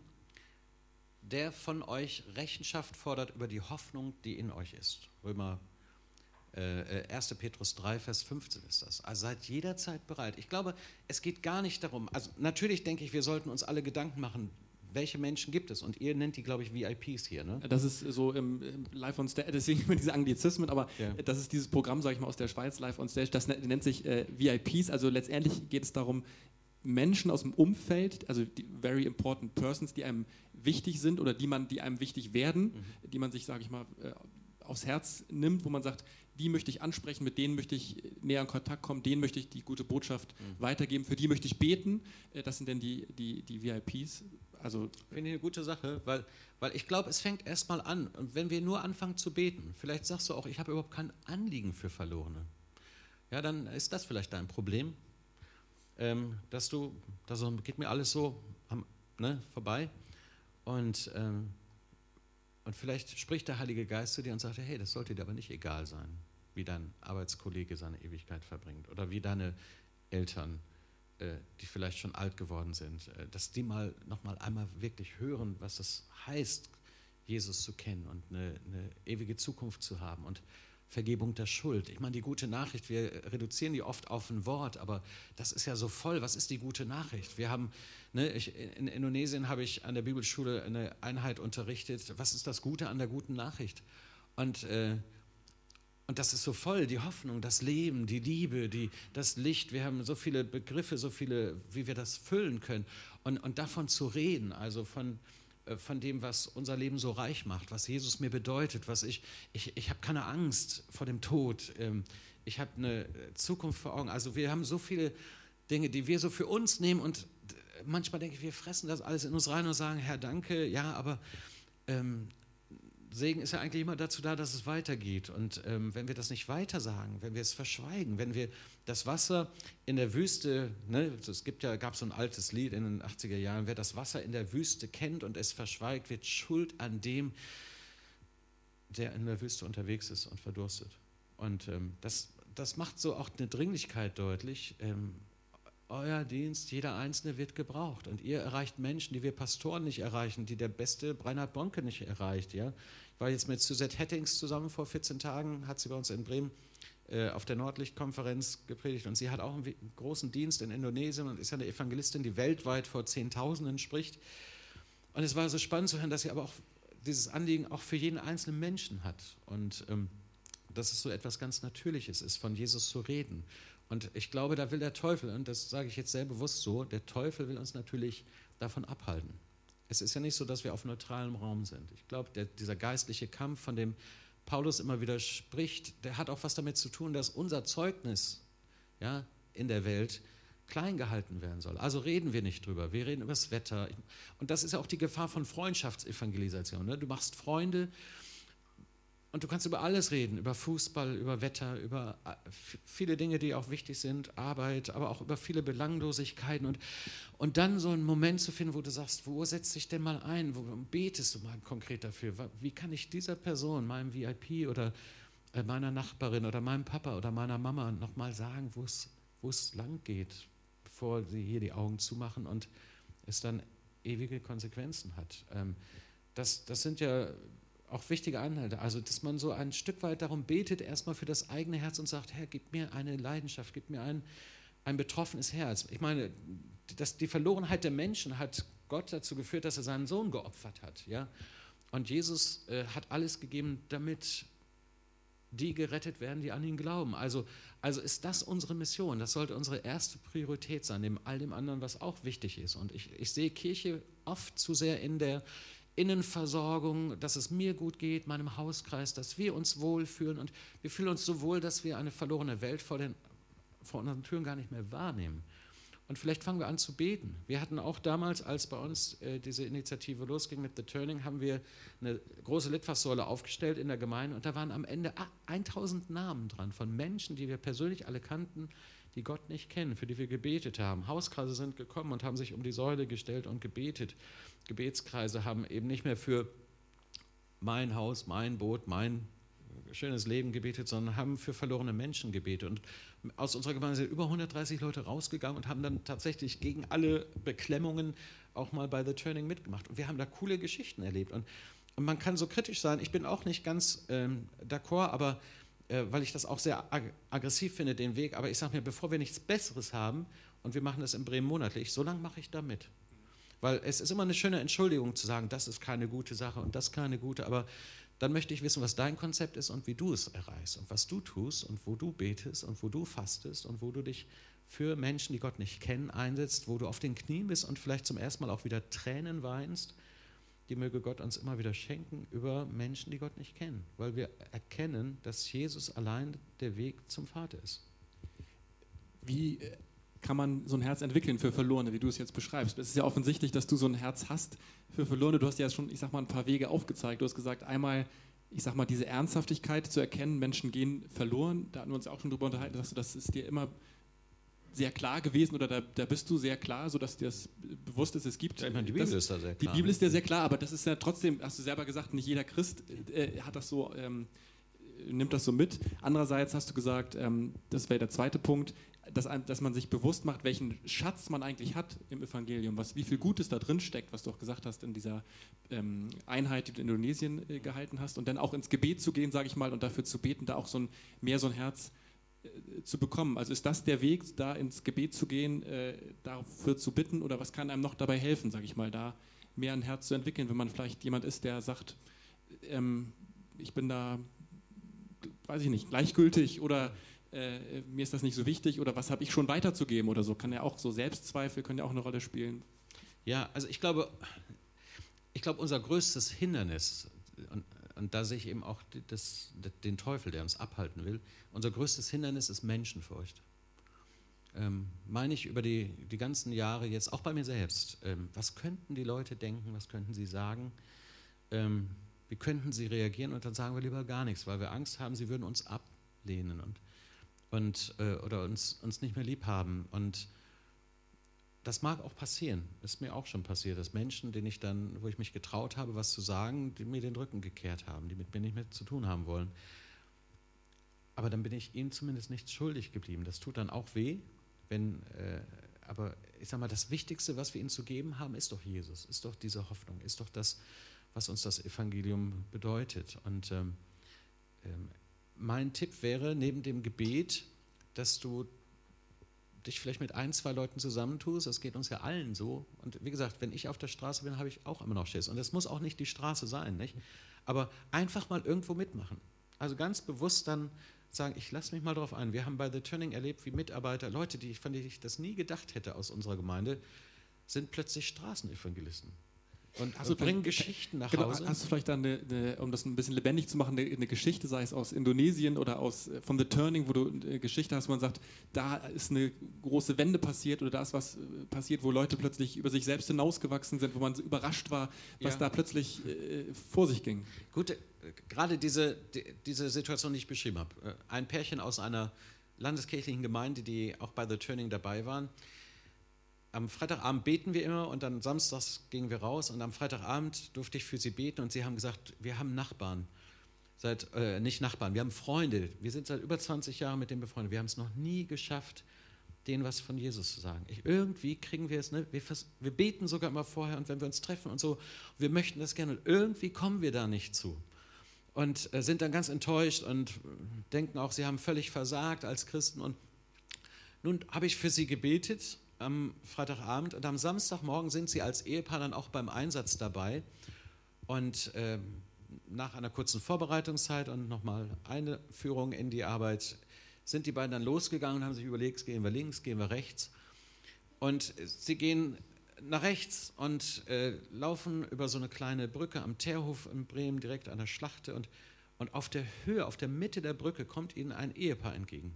der von euch Rechenschaft fordert über die Hoffnung, die in euch ist. Römer äh, erster Petrus drei, Vers fünfzehn ist das. Also seid jederzeit bereit. Ich glaube, es geht gar nicht darum, also natürlich denke ich, wir sollten uns alle Gedanken machen, welche Menschen gibt es? Und ihr nennt die, glaube ich, V I Ps hier, ne? Das ist so im, im Live on Stage, deswegen immer diese Anglizismen, aber ja. Das ist dieses Programm, sage ich mal, aus der Schweiz, Live on Stage, das nennt sich äh, V I Ps, also letztendlich geht es darum, Menschen aus dem Umfeld, also die very important persons, die einem wichtig sind oder die, man, die einem wichtig werden, mhm. die man sich, sage ich mal, äh, aufs Herz nimmt, wo man sagt, die möchte ich ansprechen, mit denen möchte ich näher in Kontakt kommen, denen möchte ich die gute Botschaft mhm. weitergeben, für die möchte ich beten. Äh, das sind dann die, die, die V I Ps. Also finde ich eine gute Sache, weil, weil ich glaube, es fängt erstmal an. Und wenn wir nur anfangen zu beten, vielleicht sagst du auch, ich habe überhaupt kein Anliegen für Verlorene. Ja, dann ist das vielleicht dein Problem, ähm, dass du, das geht mir alles so am, ne, vorbei. Und, ähm, und vielleicht spricht der Heilige Geist zu dir und sagt, hey, das sollte dir aber nicht egal sein, wie dein Arbeitskollege seine Ewigkeit verbringt oder wie deine Eltern äh, die vielleicht schon alt geworden sind, äh, dass die mal noch mal einmal wirklich hören, was es heißt, Jesus zu kennen und eine, eine ewige Zukunft zu haben und Vergebung der Schuld. Ich meine, die gute Nachricht, wir reduzieren die oft auf ein Wort, aber das ist ja so voll. Was ist die gute Nachricht? Wir haben, ne, ich, in Indonesien habe ich an der Bibelschule eine Einheit unterrichtet. Was ist das Gute an der guten Nachricht? Und, äh, und das ist so voll, die Hoffnung, das Leben, die Liebe, die, das Licht. Wir haben so viele Begriffe, so viele, wie wir das füllen können. Und, und davon zu reden, also von... von dem, was unser Leben so reich macht, was Jesus mir bedeutet, was ich, ich, ich habe keine Angst vor dem Tod, ich habe eine Zukunft vor Augen. Also wir haben so viele Dinge, die wir so für uns nehmen und manchmal denke ich, wir fressen das alles in uns rein und sagen, Herr, danke, ja, aber ähm, Segen ist ja eigentlich immer dazu da, dass es weitergeht. Und ähm, wenn wir das nicht weitersagen, wenn wir es verschweigen, wenn wir das Wasser in der Wüste, ne, es gibt ja, gab so ein altes Lied in den achtziger Jahren, wer das Wasser in der Wüste kennt und es verschweigt, wird schuld an dem, der in der Wüste unterwegs ist und verdurstet. Und ähm, das, das macht so auch eine Dringlichkeit deutlich. Ähm, euer Dienst, jeder Einzelne wird gebraucht. Und ihr erreicht Menschen, die wir Pastoren nicht erreichen, die der beste Reinhard Bonke nicht erreicht. Ja? Ich war jetzt mit Suzette Hettings zusammen vor vierzehn Tagen, hat sie bei uns in Bremen äh, auf der Nordlicht-Konferenz gepredigt. Und sie hat auch einen, einen großen Dienst in Indonesien und ist ja eine Evangelistin, die weltweit vor Zehntausenden spricht. Und es war so spannend zu hören, dass sie aber auch dieses Anliegen auch für jeden einzelnen Menschen hat. Und ähm, dass es so etwas ganz Natürliches ist, von Jesus zu reden. Und ich glaube, da will der Teufel, und das sage ich jetzt sehr bewusst so, der Teufel will uns natürlich davon abhalten. Es ist ja nicht so, dass wir auf neutralem Raum sind. Ich glaube, der, dieser geistliche Kampf, von dem Paulus immer wieder spricht, der hat auch was damit zu tun, dass unser Zeugnis, ja, in der Welt klein gehalten werden soll. Also reden wir nicht drüber. Wir reden über das Wetter. Und das ist ja auch die Gefahr von Freundschaftsevangelisation. Ne? Du machst Freunde, und du kannst über alles reden, über Fußball, über Wetter, über viele Dinge, die auch wichtig sind, Arbeit, aber auch über viele Belanglosigkeiten. Und, und dann so einen Moment zu finden, wo du sagst, wo setzt dich denn mal ein, wo betest du mal konkret dafür? Wie kann ich dieser Person, meinem V I P oder meiner Nachbarin oder meinem Papa oder meiner Mama nochmal sagen, wo es, wo es lang geht, bevor sie hier die Augen zumachen und es dann ewige Konsequenzen hat. Das, das sind ja auch wichtige Anhalte, also dass man so ein Stück weit darum betet, erstmal für das eigene Herz und sagt, Herr, gib mir eine Leidenschaft, gib mir ein, ein betroffenes Herz. Ich meine, das, die Verlorenheit der Menschen hat Gott dazu geführt, dass er seinen Sohn geopfert hat. Ja? Und Jesus äh, hat alles gegeben, damit die gerettet werden, die an ihn glauben. Also, also ist das unsere Mission, das sollte unsere erste Priorität sein, neben all dem anderen, was auch wichtig ist. Und ich, ich sehe Kirche oft zu sehr in der Innenversorgung, dass es mir gut geht, meinem Hauskreis, dass wir uns wohlfühlen und wir fühlen uns so wohl, dass wir eine verlorene Welt vor, den, vor unseren Türen gar nicht mehr wahrnehmen. Und vielleicht fangen wir an zu beten. Wir hatten auch damals, als bei uns äh, diese Initiative losging mit The Turning, haben wir eine große Litfaßsäule aufgestellt in der Gemeinde und da waren am Ende tausend Namen dran von Menschen, die wir persönlich alle kannten, die Gott nicht kennen, für die wir gebetet haben. Hauskreise sind gekommen und haben sich um die Säule gestellt und gebetet. Gebetskreise haben eben nicht mehr für mein Haus, mein Boot, mein schönes Leben gebetet, sondern haben für verlorene Menschen gebetet. Und aus unserer Gemeinde sind über hundertdreißig Leute rausgegangen und haben dann tatsächlich gegen alle Beklemmungen auch mal bei The Turning mitgemacht. Und wir haben da coole Geschichten erlebt. Und, und man kann so kritisch sein, ich bin auch nicht ganz ähm, d'accord, aber äh, weil ich das auch sehr ag- aggressiv finde, den Weg, aber ich sage mir, bevor wir nichts Besseres haben, und wir machen das in Bremen monatlich, so lange mache ich da mit. Weil es ist immer eine schöne Entschuldigung zu sagen, das ist keine gute Sache und das keine gute, aber dann möchte ich wissen, was dein Konzept ist und wie du es erreichst und was du tust und wo du betest und wo du fastest und wo du dich für Menschen, die Gott nicht kennen, einsetzt, wo du auf den Knien bist und vielleicht zum ersten Mal auch wieder Tränen weinst, die möge Gott uns immer wieder schenken über Menschen, die Gott nicht kennen, weil wir erkennen, dass Jesus allein der Weg zum Vater ist. Wie kann man so ein Herz entwickeln für Verlorene, wie du es jetzt beschreibst? Es ist ja offensichtlich, dass du so ein Herz hast für Verlorene. Du hast ja schon, ich sag mal, ein paar Wege aufgezeigt. Du hast gesagt, einmal, ich sag mal, diese Ernsthaftigkeit zu erkennen, Menschen gehen verloren. Da hatten wir uns auch schon drüber unterhalten, dass du, das ist dir immer sehr klar gewesen oder da, da bist du sehr klar, sodass dir das bewusst ist, es gibt. Ja, ich meine, die Bibel das, ist da sehr klar. Die Bibel ist dir sehr klar, aber das ist ja trotzdem, hast du selber gesagt, nicht jeder Christ äh, hat das so, ähm, nimmt das so mit. Andererseits hast du gesagt, ähm, das wäre der zweite Punkt, dass, dass man sich bewusst macht, welchen Schatz man eigentlich hat im Evangelium, was, wie viel Gutes da drin steckt, was du auch gesagt hast in dieser ähm, Einheit, die du in Indonesien äh, gehalten hast, und dann auch ins Gebet zu gehen, sage ich mal, und dafür zu beten, da auch so ein, mehr so ein Herz äh, zu bekommen. Also ist das der Weg, da ins Gebet zu gehen, äh, dafür zu bitten, oder was kann einem noch dabei helfen, sage ich mal, da mehr ein Herz zu entwickeln, wenn man vielleicht jemand ist, der sagt, ähm, ich bin da, weiß ich nicht, gleichgültig oder äh, mir ist das nicht so wichtig oder was habe ich schon weiterzugeben oder so. Kann ja auch so Selbstzweifel können ja auch eine Rolle spielen. Ja, also ich glaube, ich glaube unser größtes Hindernis, und, und da sehe ich eben auch das, den Teufel, der uns abhalten will, unser größtes Hindernis ist Menschenfurcht. Ähm, meine ich über die, die ganzen Jahre jetzt, auch bei mir selbst, ähm, was könnten die Leute denken, was könnten sie sagen, ähm, wie könnten sie reagieren, und dann sagen wir lieber gar nichts, weil wir Angst haben, sie würden uns ablehnen und, und, äh, oder uns, uns nicht mehr lieb haben. Und das mag auch passieren, ist mir auch schon passiert, dass Menschen, denen ich dann, wo ich mich getraut habe, was zu sagen, die mir den Rücken gekehrt haben, die mit mir nicht mehr zu tun haben wollen. Aber dann bin ich ihnen zumindest nichts schuldig geblieben. Das tut dann auch weh, wenn, äh, aber ich sage mal, das Wichtigste, was wir ihnen zu geben haben, ist doch Jesus, ist doch diese Hoffnung, ist doch das, was uns das Evangelium bedeutet. Und ähm, ähm, mein Tipp wäre, neben dem Gebet, dass du dich vielleicht mit ein, zwei Leuten zusammentust, das geht uns ja allen so. Und wie gesagt, wenn ich auf der Straße bin, habe ich auch immer noch Schiss. Und das muss auch nicht die Straße sein, nicht? Aber einfach mal irgendwo mitmachen. Also ganz bewusst dann sagen, ich lasse mich mal drauf ein. Wir haben bei The Turning erlebt, wie Mitarbeiter, Leute, die ich, von denen ich das nie gedacht hätte aus unserer Gemeinde, sind plötzlich Straßenevangelisten. Und also bringen Geschichten nach genau, Hause. Hast du vielleicht dann, eine, eine, um das ein bisschen lebendig zu machen, eine, eine Geschichte, sei es aus Indonesien oder aus, von The Turning, wo du eine Geschichte hast, wo man sagt, da ist eine große Wende passiert oder da ist was passiert, wo Leute plötzlich über sich selbst hinausgewachsen sind, wo man so überrascht war, was ja. da plötzlich äh, vor sich ging. Gut, äh, gerade diese, die, diese Situation, die ich beschrieben habe. Äh, ein Pärchen aus einer landeskirchlichen Gemeinde, die auch bei The Turning dabei waren. Am Freitagabend beten wir immer und dann samstags gingen wir raus und am Freitagabend durfte ich für sie beten und sie haben gesagt, wir haben Nachbarn, seit, äh, nicht Nachbarn, wir haben Freunde, wir sind seit über zwanzig Jahren mit denen befreundet, wir haben es noch nie geschafft, denen was von Jesus zu sagen. Ich, irgendwie kriegen wir es, ne? wir, vers- wir beten sogar immer vorher und wenn wir uns treffen und so, wir möchten das gerne und irgendwie kommen wir da nicht zu. Und äh, sind dann ganz enttäuscht und denken auch, sie haben völlig versagt als Christen. Und nun habe ich für sie gebetet am Freitagabend und am Samstagmorgen sind sie als Ehepaar dann auch beim Einsatz dabei. Und äh, nach einer kurzen Vorbereitungszeit und nochmal eine Führung in die Arbeit sind die beiden dann losgegangen und haben sich überlegt, gehen wir links, gehen wir rechts. Und sie gehen nach rechts und äh, laufen über so eine kleine Brücke am Teerhof in Bremen, direkt an der Schlachte. Und, und auf der Höhe, auf der Mitte der Brücke kommt ihnen ein Ehepaar entgegen.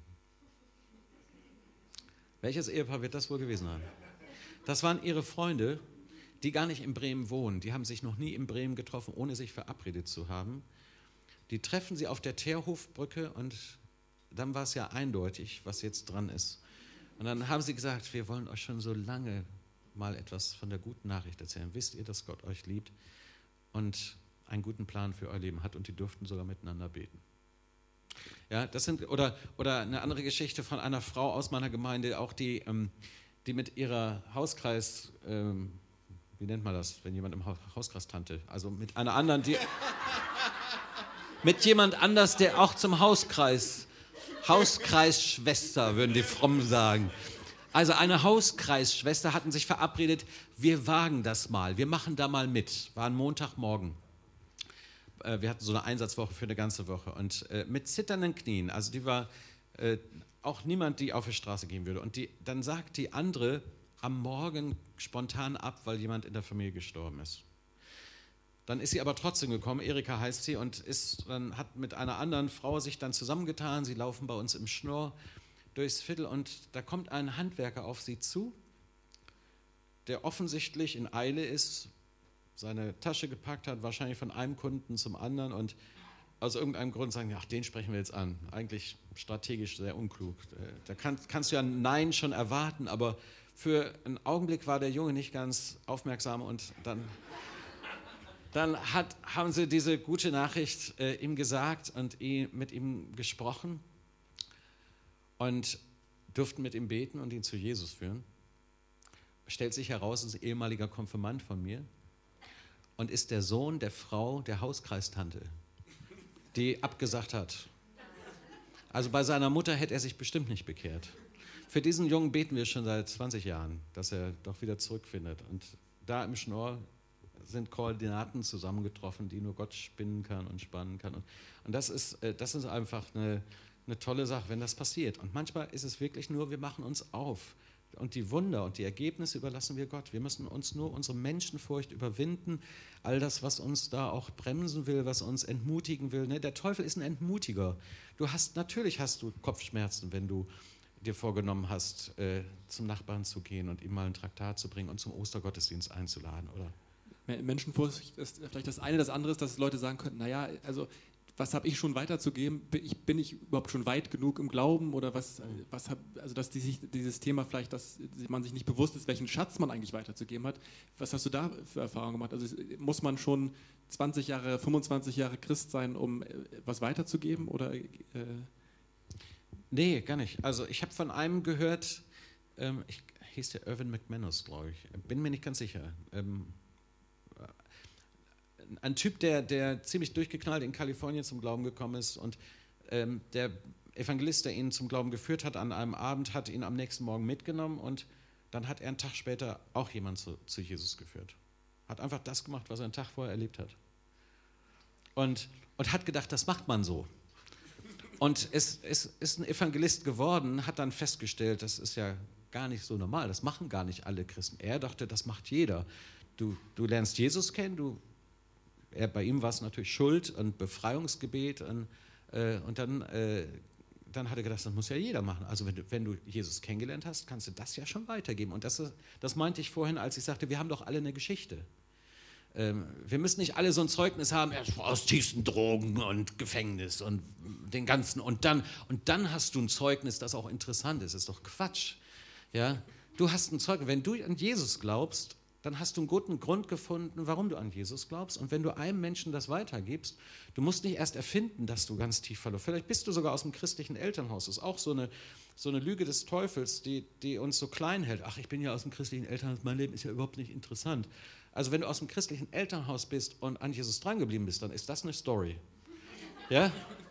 Welches Ehepaar wird das wohl gewesen haben? Das waren ihre Freunde, die gar nicht in Bremen wohnen. Die haben sich noch nie in Bremen getroffen, ohne sich verabredet zu haben. Die treffen sie auf der Teerhofbrücke und dann war es ja eindeutig, was jetzt dran ist. Und dann haben sie gesagt, wir wollen euch schon so lange mal etwas von der guten Nachricht erzählen. Wisst ihr, dass Gott euch liebt und einen guten Plan für euer Leben hat und die durften sogar miteinander beten. Ja, das sind, oder, oder eine andere Geschichte von einer Frau aus meiner Gemeinde, auch die, ähm, die mit ihrer Hauskreis, ähm, wie nennt man das, wenn jemand im Haus, Hauskreistante, also mit einer anderen, die, mit jemand anders, der auch zum Hauskreis, Hauskreisschwester, würden die fromm sagen. Also eine Hauskreisschwester hatten sich verabredet, wir wagen das mal, wir machen da mal mit, war ein Montagmorgen. Wir hatten so eine Einsatzwoche für eine ganze Woche und äh, mit zitternden Knien, also die war äh, auch niemand, die auf die Straße gehen würde. Und die, dann sagt die andere am Morgen spontan ab, weil jemand in der Familie gestorben ist. Dann ist sie aber trotzdem gekommen, Erika heißt sie, und ist, dann hat mit einer anderen Frau sich dann zusammengetan, sie laufen bei uns im Schnurr durchs Viertel und da kommt ein Handwerker auf sie zu, der offensichtlich in Eile ist, seine Tasche gepackt hat, wahrscheinlich von einem Kunden zum anderen und aus irgendeinem Grund sagen, ach, den sprechen wir jetzt an. Eigentlich strategisch sehr unklug. Da kann, kannst du ja ein Nein schon erwarten, aber für einen Augenblick war der Junge nicht ganz aufmerksam und dann, dann hat, haben sie diese gute Nachricht äh, ihm gesagt und ihn, mit ihm gesprochen. Und durften mit ihm beten und ihn zu Jesus führen. Stellt sich heraus, ist ein ehemaliger Konfirmand von mir und ist der Sohn der Frau der Hauskreistante, die abgesagt hat. Also bei seiner Mutter hätte er sich bestimmt nicht bekehrt. Für diesen Jungen beten wir schon seit zwanzig Jahren, dass er doch wieder zurückfindet. Und da im Schnorr sind Koordinaten zusammengetroffen, die nur Gott spinnen kann und spannen kann. Und, und das ist, das ist einfach eine, eine tolle Sache, wenn das passiert. Und manchmal ist es wirklich nur, wir machen uns auf. Und die Wunder und die Ergebnisse überlassen wir Gott. Wir müssen uns nur unsere Menschenfurcht überwinden. All das, was uns da auch bremsen will, was uns entmutigen will. Ne? Der Teufel ist ein Entmutiger. Du hast, natürlich hast du Kopfschmerzen, wenn du dir vorgenommen hast, äh, zum Nachbarn zu gehen und ihm mal ein Traktat zu bringen und zum Ostergottesdienst einzuladen, oder? Menschenfurcht ist vielleicht das eine. Das andere ist, dass Leute sagen könnten, naja, also was habe ich schon weiterzugeben? Bin ich, bin ich überhaupt schon weit genug im Glauben? Oder was, was hab, also dass die sich, dieses Thema vielleicht, dass man sich nicht bewusst ist, welchen Schatz man eigentlich weiterzugeben hat. Was hast du da für Erfahrungen gemacht? Also muss man schon zwanzig Jahre, fünfundzwanzig Jahre Christ sein, um was weiterzugeben? Oder, äh nee, gar nicht. Also ich habe von einem gehört, ähm, ich, hieß der Irvin McManus, glaube ich. Bin mir nicht ganz sicher. Ähm, Ein Typ, der, der ziemlich durchgeknallt in Kalifornien zum Glauben gekommen ist und ähm, der Evangelist, der ihn zum Glauben geführt hat, an einem Abend hat ihn am nächsten Morgen mitgenommen und dann hat er einen Tag später auch jemanden zu, zu Jesus geführt. Hat einfach das gemacht, was er einen Tag vorher erlebt hat. Und, und hat gedacht, das macht man so. Und es, es ist ein Evangelist geworden, hat dann festgestellt, das ist ja gar nicht so normal, das machen gar nicht alle Christen. Er dachte, das macht jeder. Du, du lernst Jesus kennen, du Er, bei ihm war es natürlich Schuld und Befreiungsgebet und, äh, und dann, äh, dann hat er gedacht, das muss ja jeder machen. Also wenn du, wenn du Jesus kennengelernt hast, kannst du das ja schon weitergeben. Und das, das meinte ich vorhin, als ich sagte, wir haben doch alle eine Geschichte. Ähm, wir müssen nicht alle so ein Zeugnis haben, aus tiefsten Drogen und Gefängnis und den ganzen. Und dann, und dann hast du ein Zeugnis, das auch interessant ist. Das ist doch Quatsch. Ja? Du hast ein Zeugnis, wenn du an Jesus glaubst, dann hast du einen guten Grund gefunden, warum du an Jesus glaubst. Und wenn du einem Menschen das weitergibst, du musst nicht erst erfinden, dass du ganz tief verloren bist. Vielleicht bist du sogar aus dem christlichen Elternhaus. Das ist auch so eine, so eine Lüge des Teufels, die, die uns so klein hält. Ach, ich bin ja aus dem christlichen Elternhaus, mein Leben ist ja überhaupt nicht interessant. Also wenn du aus dem christlichen Elternhaus bist und an Jesus drangeblieben bist, dann ist das eine Story. Ja?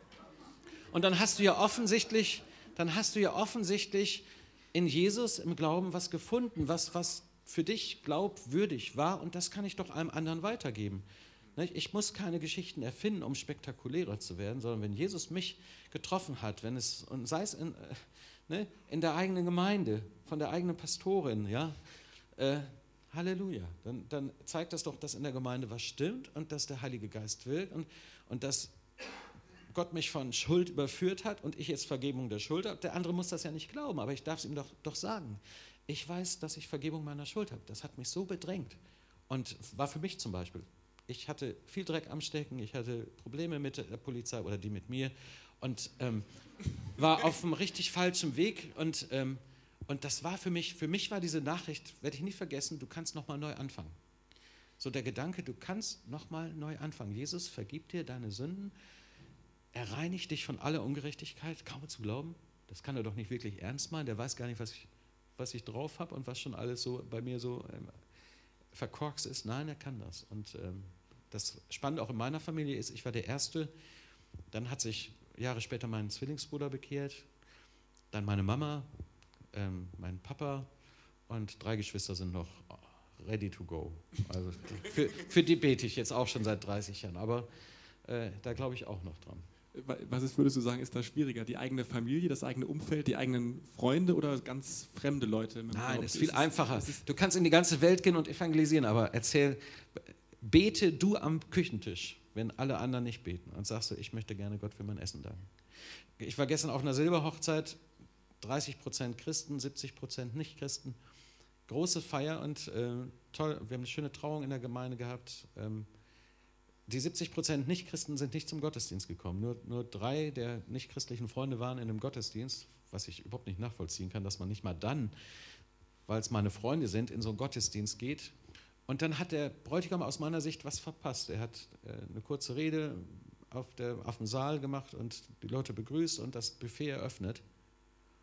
Und dann hast du ja offensichtlich, dann hast du ja offensichtlich in Jesus im Glauben was gefunden, was, was für dich glaubwürdig war und das kann ich doch einem anderen weitergeben. Ich muss keine Geschichten erfinden, um spektakulärer zu werden, sondern wenn Jesus mich getroffen hat, wenn es, und sei es in, ne, in der eigenen Gemeinde, von der eigenen Pastorin, ja, äh, Halleluja, dann, dann zeigt das doch, dass in der Gemeinde was stimmt und dass der Heilige Geist wirkt und, und dass Gott mich von Schuld überführt hat und ich jetzt Vergebung der Schuld habe. Der andere muss das ja nicht glauben, aber ich darf es ihm doch, doch sagen. Ich weiß, dass ich Vergebung meiner Schuld habe. Das hat mich so bedrängt. Und war für mich zum Beispiel. Ich hatte viel Dreck am Stecken, ich hatte Probleme mit der Polizei oder die mit mir und ähm, war auf einem richtig falschen Weg. Und, ähm, und das war für mich, für mich war diese Nachricht, werde ich nie vergessen, du kannst nochmal neu anfangen. So der Gedanke, du kannst nochmal neu anfangen. Jesus vergibt dir deine Sünden, er reinigt dich von aller Ungerechtigkeit, kaum zu glauben. Das kann er doch nicht wirklich ernst meinen, der weiß gar nicht, was ich... was ich drauf habe und was schon alles so bei mir so ähm, verkorkst ist. Nein, er kann das. Und ähm, das Spannende auch in meiner Familie ist, ich war der Erste, dann hat sich Jahre später mein Zwillingsbruder bekehrt, dann meine Mama, ähm, mein Papa und drei Geschwister sind noch ready to go. Also für, für die bete ich jetzt auch schon seit dreißig Jahren, aber äh, da glaube ich auch noch dran. Was ist, würdest du sagen, ist da schwieriger? Die eigene Familie, das eigene Umfeld, die eigenen Freunde oder ganz fremde Leute? Nein, es ist viel ist einfacher. Es, du kannst in die ganze Welt gehen und evangelisieren, aber erzähl, bete du am Küchentisch, wenn alle anderen nicht beten und sagst du, ich möchte gerne Gott für mein Essen danken. Ich war gestern auf einer Silberhochzeit, dreißig Prozent Christen, siebzig Prozent Nicht-Christen. Große Feier und äh, toll, wir haben eine schöne Trauung in der Gemeinde gehabt. Ähm, Die siebzig Prozent Nicht-Christen sind nicht zum Gottesdienst gekommen. Nur, nur drei der nicht-christlichen Freunde waren in einem Gottesdienst, was ich überhaupt nicht nachvollziehen kann, dass man nicht mal dann, weil es meine Freunde sind, in so einen Gottesdienst geht. Und dann hat der Bräutigam aus meiner Sicht was verpasst. Er hat äh, eine kurze Rede auf, der, auf dem Saal gemacht und die Leute begrüßt und das Buffet eröffnet.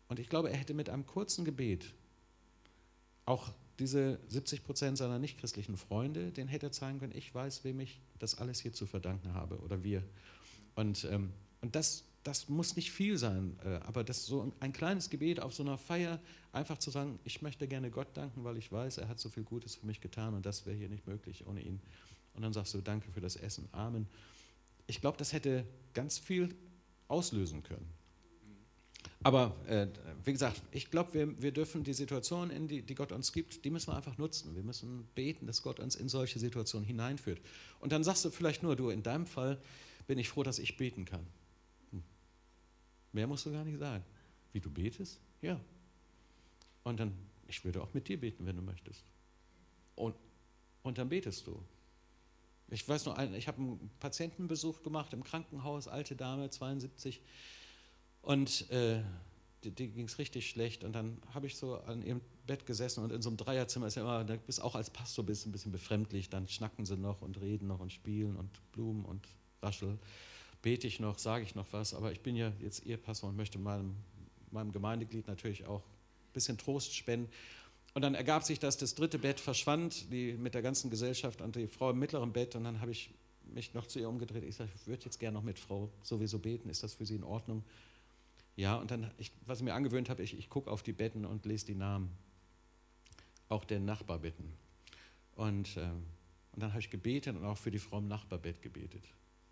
Und ich glaube, er hätte mit einem kurzen Gebet auch diese siebzig Prozent seiner nichtchristlichen Freunde, denen hätte er zeigen können, ich weiß, wem ich das alles hier zu verdanken habe oder wir. Und, ähm, und das, das muss nicht viel sein, äh, aber das so ein kleines Gebet auf so einer Feier, einfach zu sagen, ich möchte gerne Gott danken, weil ich weiß, er hat so viel Gutes für mich getan und das wäre hier nicht möglich ohne ihn. Und dann sagst du, danke für das Essen, Amen. Ich glaube, das hätte ganz viel auslösen können. Aber äh, wie gesagt, ich glaube, wir, wir dürfen die Situation, in die, die Gott uns gibt, die müssen wir einfach nutzen. Wir müssen beten, dass Gott uns in solche Situationen hineinführt. Und dann sagst du vielleicht nur, du, in deinem Fall bin ich froh, dass ich beten kann. Hm. Mehr musst du gar nicht sagen. Wie du betest? Ja. Und dann, ich würde auch mit dir beten, wenn du möchtest. Und, und dann betest du. Ich weiß noch, ich habe einen Patientenbesuch gemacht im Krankenhaus, alte Dame, zweiundsiebzig, und äh, die, die ging es richtig schlecht. Und dann habe ich so an ihrem Bett gesessen und in so einem Dreierzimmer ist ja immer, da bist auch als Pastor bist ein bisschen befremdlich, dann schnacken sie noch und reden noch und spielen und Blumen und Raschel. Bete ich noch, sage ich noch was, aber ich bin ja jetzt Ehepastor und möchte meinem, meinem Gemeindeglied natürlich auch ein bisschen Trost spenden. Und dann ergab sich, dass das dritte Bett verschwand, die mit der ganzen Gesellschaft und die Frau im mittleren Bett. Und dann habe ich mich noch zu ihr umgedreht. Ich sage, ich würde jetzt gerne noch mit Frau sowieso beten. Ist das für Sie in Ordnung? Ja, und dann, ich, was ich mir angewöhnt habe, ich, ich gucke auf die Betten und lese die Namen. Auch der Nachbarbetten. Und, äh, und dann habe ich gebetet und auch für die Frau im Nachbarbett gebetet.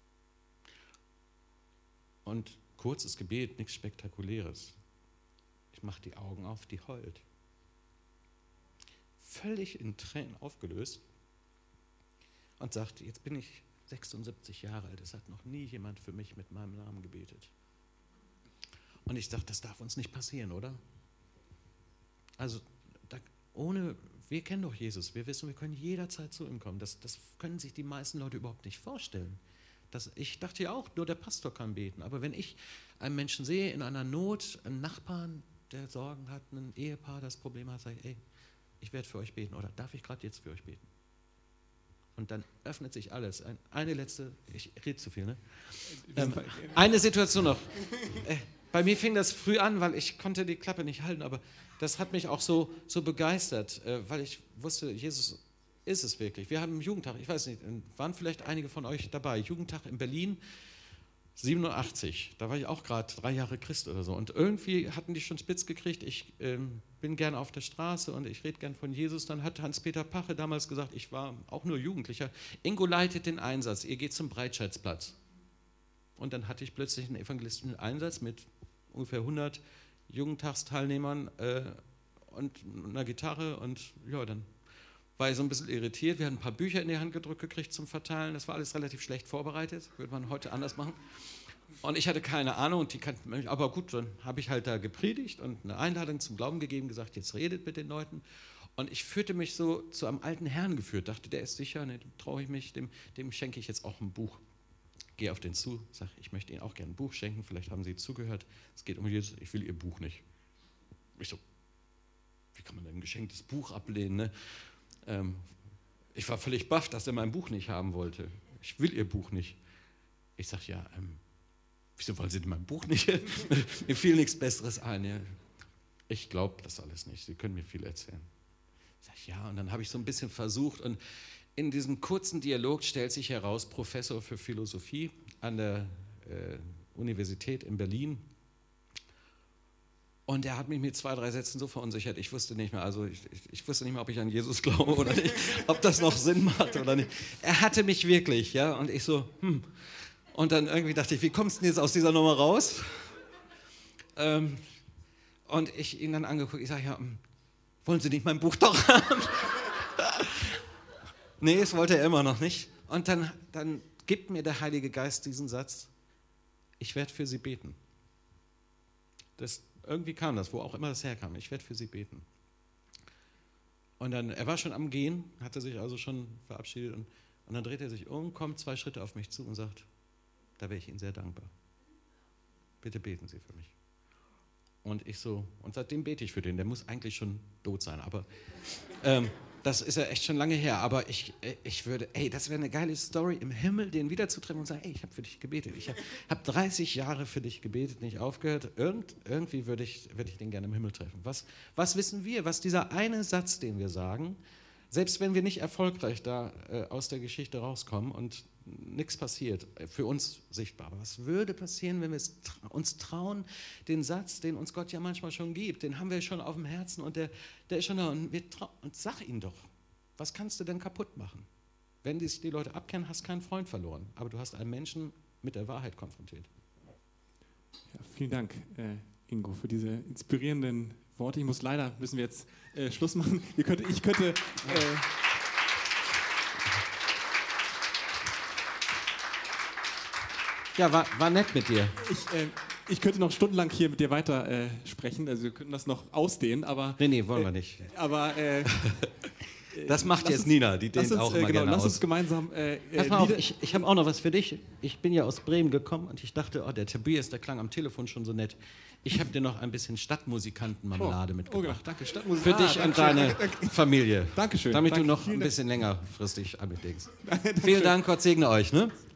Und kurzes Gebet, nichts Spektakuläres. Ich mache die Augen auf, die heult. Völlig in Tränen aufgelöst und sagte, jetzt bin ich sechsundsiebzig Jahre alt, es hat noch nie jemand für mich mit meinem Namen gebetet. Und ich dachte, das darf uns nicht passieren, oder? Also da, ohne, wir kennen doch Jesus, wir wissen, wir können jederzeit zu ihm kommen. Das, das können sich die meisten Leute überhaupt nicht vorstellen. Das, ich dachte ja auch, nur der Pastor kann beten, aber wenn ich einen Menschen sehe in einer Not, einen Nachbarn, der Sorgen hat, ein Ehepaar, das Probleme hat, sage ich, ey, ich werde für euch beten oder darf ich gerade jetzt für euch beten? Und dann öffnet sich alles. Ein, eine letzte, ich rede zu viel, ne? Ähm, eine Situation noch. Äh, bei mir fing das früh an, weil ich konnte die Klappe nicht halten, aber das hat mich auch so, so begeistert, äh, weil ich wusste, Jesus ist es wirklich. Wir haben einen Jugendtag, ich weiß nicht, waren vielleicht einige von euch dabei, Jugendtag in Berlin, siebenundachtzig, da war ich auch gerade drei Jahre Christ oder so. Und irgendwie hatten die schon spitz gekriegt, ich ähm, bin gerne auf der Straße und ich rede gern von Jesus. Dann hat Hans-Peter Pache damals gesagt, ich war auch nur Jugendlicher, Ingo leitet den Einsatz, ihr geht zum Breitscheidplatz. Und dann hatte ich plötzlich einen evangelistischen Einsatz mit ungefähr hundert Jugendtagsteilnehmern äh, und einer Gitarre. Und ja, dann war ich so ein bisschen irritiert. Wir hatten ein paar Bücher in die Hand gedrückt gekriegt zum Verteilen. Das war alles relativ schlecht vorbereitet. Würde man heute anders machen. Und ich hatte keine Ahnung. Und die kannten mich. Aber gut, dann habe ich halt da gepredigt und eine Einladung zum Glauben gegeben, gesagt, jetzt redet mit den Leuten. Und ich fühlte mich so zu einem alten Herrn geführt. Dachte, der ist sicher, ne, dem traue ich mich, dem, dem schenke ich jetzt auch ein Buch. Gehe auf den zu, sage, ich möchte Ihnen auch gerne ein Buch schenken. Vielleicht haben Sie zugehört. Es geht um Jesus. Ich will Ihr Buch nicht. Ich so, wie kann man denn ein geschenktes Buch ablehnen, ne? Ich war völlig baff, dass er mein Buch nicht haben wollte. Ich will Ihr Buch nicht. Ich sage, ja, ähm, wieso wollen Sie denn mein Buch nicht? Mir fiel nichts Besseres ein. Ja. Ich glaube das alles nicht. Sie können mir viel erzählen. Ich sage, ja, und dann habe ich so ein bisschen versucht. Und in diesem kurzen Dialog stellt sich heraus, Professor für Philosophie an der äh, Universität in Berlin. Und er hat mich mit zwei, drei Sätzen so verunsichert, ich wusste nicht mehr, also ich, ich, ich wusste nicht mehr, ob ich an Jesus glaube oder nicht, ob das noch Sinn macht oder nicht. Er hatte mich wirklich, ja, und ich so, hm. Und dann irgendwie dachte ich, wie kommst du denn jetzt aus dieser Nummer raus? Ähm, und ich ihn dann angeguckt, ich sage, ja, wollen Sie nicht mein Buch doch haben? Nee, das wollte er immer noch nicht. Und dann, dann gibt mir der Heilige Geist diesen Satz, ich werde für Sie beten. Das Irgendwie kam das, wo auch immer das herkam. Ich werde für Sie beten. Und dann, er war schon am Gehen, hatte sich also schon verabschiedet. Und, und dann dreht er sich um, kommt zwei Schritte auf mich zu und sagt, da wäre ich Ihnen sehr dankbar. Bitte beten Sie für mich. Und ich so, und seitdem bete ich für den. Der muss eigentlich schon tot sein. Aber ähm, das ist ja echt schon lange her, aber ich, ich würde, ey, das wäre eine geile Story, im Himmel den wiederzutreffen und sagen, ey, ich habe für dich gebetet. Ich habe hab dreißig Jahre für dich gebetet, nicht aufgehört. Irgend, irgendwie würde ich, würde ich den gerne im Himmel treffen. Was, was wissen wir, was dieser eine Satz, den wir sagen, selbst wenn wir nicht erfolgreich da äh, aus der Geschichte rauskommen und nichts passiert, für uns sichtbar. Aber was würde passieren, wenn wir es tra- uns trauen, den Satz, den uns Gott ja manchmal schon gibt, den haben wir schon auf dem Herzen und der, der ist schon da und, wir trau- und sag ihn doch, was kannst du denn kaputt machen? Wenn die, die Leute abkennen, hast du keinen Freund verloren, aber du hast einen Menschen mit der Wahrheit konfrontiert. Ja, vielen Dank, äh, Ingo, für diese inspirierenden Worte. Ich muss leider, müssen wir jetzt äh, Schluss machen. Ihr könnt, ich könnte... Äh, Ja, war, war nett mit dir. Ich, äh, ich könnte noch stundenlang hier mit dir weiter äh, sprechen, also wir könnten das noch ausdehnen, aber... Nee, nee, wollen wir äh, nicht. Aber... Äh, das macht lass jetzt uns, Nina, die dehnt uns, auch äh, immer genau, gerne lass aus. uns gemeinsam... Äh, Pass mal auf, Lieder- ich, ich habe auch noch was für dich. Ich bin ja aus Bremen gekommen und ich dachte, oh, der Tobias, der klang am Telefon schon so nett. Ich habe dir noch ein bisschen Stadtmusikantenmarmelade Oh, mitgebracht. genau, danke. Stadtmusik. Für Ah, dich und danke deine schön. Familie. Dankeschön. Damit Danke, du noch vielen ein Dank. bisschen längerfristig anlegst. Vielen Dank, Gott segne euch. Ne?